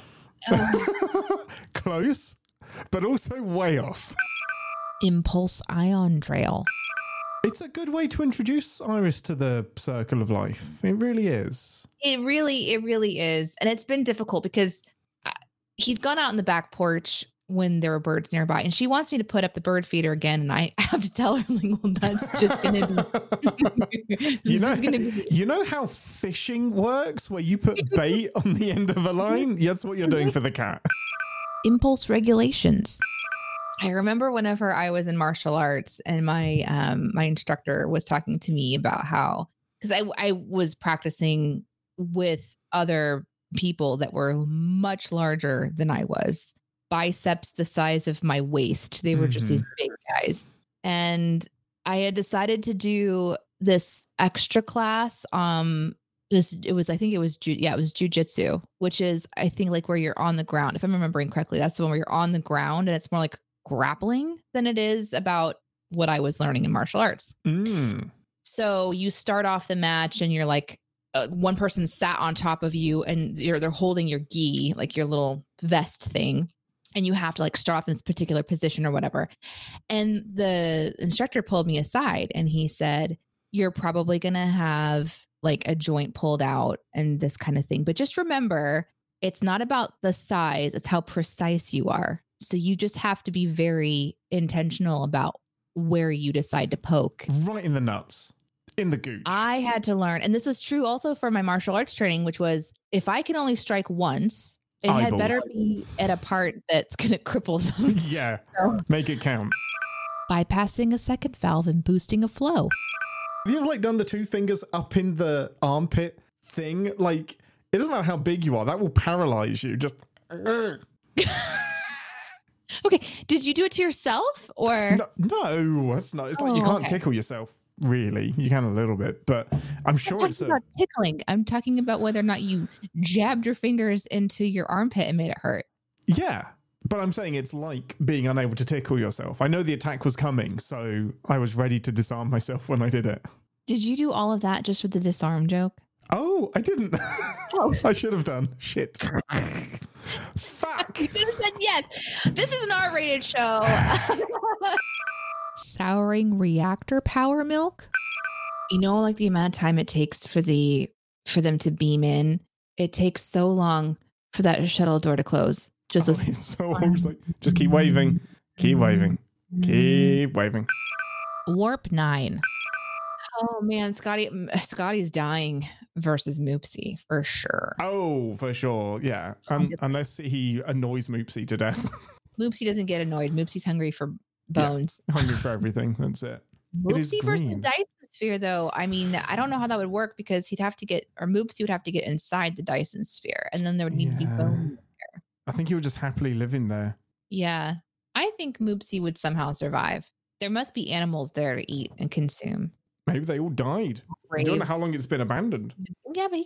[SPEAKER 1] Close, but also way off.
[SPEAKER 2] Impulse ion trail.
[SPEAKER 1] It's a good way to introduce Iris to the circle of life. It really is.
[SPEAKER 2] It really is. And it's been difficult because he's gone out in the back porch when there were birds nearby, and she wants me to put up the bird feeder again. And I have to tell her, like, well, that's just going to be,
[SPEAKER 1] you know how fishing works, where you put bait on the end of a line? That's what you're doing for the cat.
[SPEAKER 2] Impulse regulations. I remember whenever I was in martial arts and my instructor was talking to me about how, because I was practicing with other people that were much larger than I was, biceps the size of my waist. They were just these big guys. And I had decided to do this extra class I think it was jujitsu, which is, I think, like where you're on the ground. If I'm remembering correctly, that's the one where you're on the ground and it's more like grappling than it is about what I was learning in martial arts. So you start off the match and you're like, one person sat on top of you and they're holding your gi, like your little vest thing. And you have to like start off in this particular position or whatever. And the instructor pulled me aside and he said, you're probably going to have like a joint pulled out and this kind of thing. But just remember, it's not about the size, it's how precise you are. So you just have to be very intentional about where you decide to poke.
[SPEAKER 1] Right in the nuts, in the gooch.
[SPEAKER 2] I had to learn, and this was true also for my martial arts training, which was if I can only strike once, it had better be at a part that's going to cripple them.
[SPEAKER 1] Yeah, make it count.
[SPEAKER 2] Bypassing a second valve and boosting a flow.
[SPEAKER 1] Have you ever like done the 2 fingers up in the armpit thing? Like, it doesn't matter how big you are, that will paralyze you. Just.
[SPEAKER 2] Okay, did you do it to yourself or?
[SPEAKER 1] No, it's not. It's like you can't tickle yourself, really. You can a little bit, but I'm sure it's
[SPEAKER 2] about tickling. I'm talking about whether or not you jabbed your fingers into your armpit and made it hurt.
[SPEAKER 1] Yeah, but I'm saying it's like being unable to tickle yourself. I know the attack was coming, so I was ready to disarm myself when I did it.
[SPEAKER 2] Did you do all of that just for the disarm joke?
[SPEAKER 1] Oh, I didn't. Oh. I should have done. Shit. Fuck.
[SPEAKER 2] You could have said yes. This is an R-rated show. Souring reactor power milk. You know, like the amount of time it takes for them to beam in. It takes so long for that shuttle door to close.
[SPEAKER 1] It's so always like, just keep waving, keep waving, keep waving.
[SPEAKER 2] Warp 9. Oh man, Scotty's dying versus Moopsy for sure.
[SPEAKER 1] Oh, for sure, yeah. Unless he annoys Moopsy to death.
[SPEAKER 2] Moopsy doesn't get annoyed. Moopsy's hungry for bones.
[SPEAKER 1] Yeah, hungry for everything. That's it.
[SPEAKER 2] Moopsy versus Dyson Sphere, though. I mean, I don't know how that would work because Moopsy would have to get inside the Dyson Sphere, and then there would need to be bones there.
[SPEAKER 1] I think he would just happily live in there.
[SPEAKER 2] Yeah, I think Moopsy would somehow survive. There must be animals there to eat and consume.
[SPEAKER 1] Maybe they all died. I don't know how long it's been abandoned.
[SPEAKER 2] Yeah, but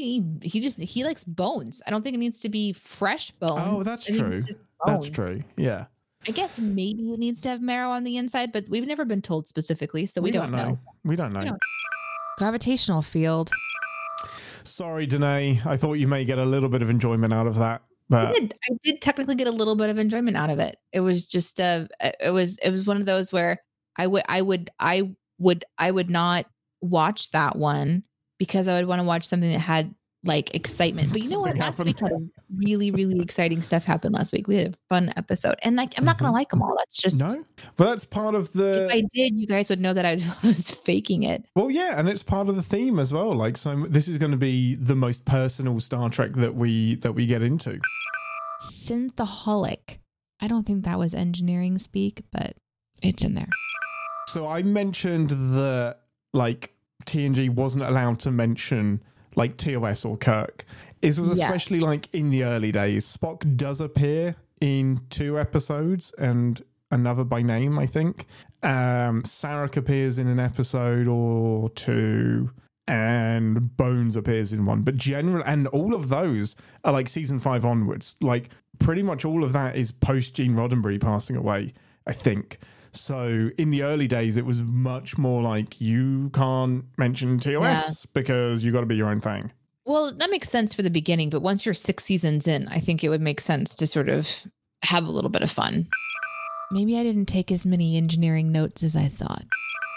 [SPEAKER 2] he likes bones. I don't think it needs to be fresh bones.
[SPEAKER 1] Oh, that's true. That's true. Yeah.
[SPEAKER 2] I guess maybe it needs to have marrow on the inside, but we've never been told specifically, so we don't know.
[SPEAKER 1] We don't know.
[SPEAKER 2] Gravitational field.
[SPEAKER 1] Sorry, Danae. I thought you may get a little bit of enjoyment out of that. But
[SPEAKER 2] I did technically get a little bit of enjoyment out of it. It was just it was one of those where I would not watch that one because I would want to watch something that had like excitement. But you know what? Last week had really, really exciting stuff happen last week. We had a fun episode. And like I'm not gonna like them all. That's just
[SPEAKER 1] no. But that's part of the
[SPEAKER 2] if I did, you guys would know that I was faking it.
[SPEAKER 1] Well, yeah, and it's part of the theme as well. Like, so this is going to be the most personal Star Trek that we get into.
[SPEAKER 2] Synthaholic. I don't think that was engineering speak, but it's in there.
[SPEAKER 1] So I mentioned that like TNG wasn't allowed to mention like TOS or Kirk. This was especially like in the early days. Spock does appear in 2 episodes and another by name, I think. Sarek appears in an episode or 2 and Bones appears in 1. But generally, and all of those are like season 5 onwards. Like pretty much all of that is post Gene Roddenberry passing away, I think. So in the early days, it was much more like you can't mention TOS because you got to be your own thing.
[SPEAKER 2] Well, that makes sense for the beginning, but once you're 6 seasons in, I think it would make sense to sort of have a little bit of fun. Maybe I didn't take as many engineering notes as I thought.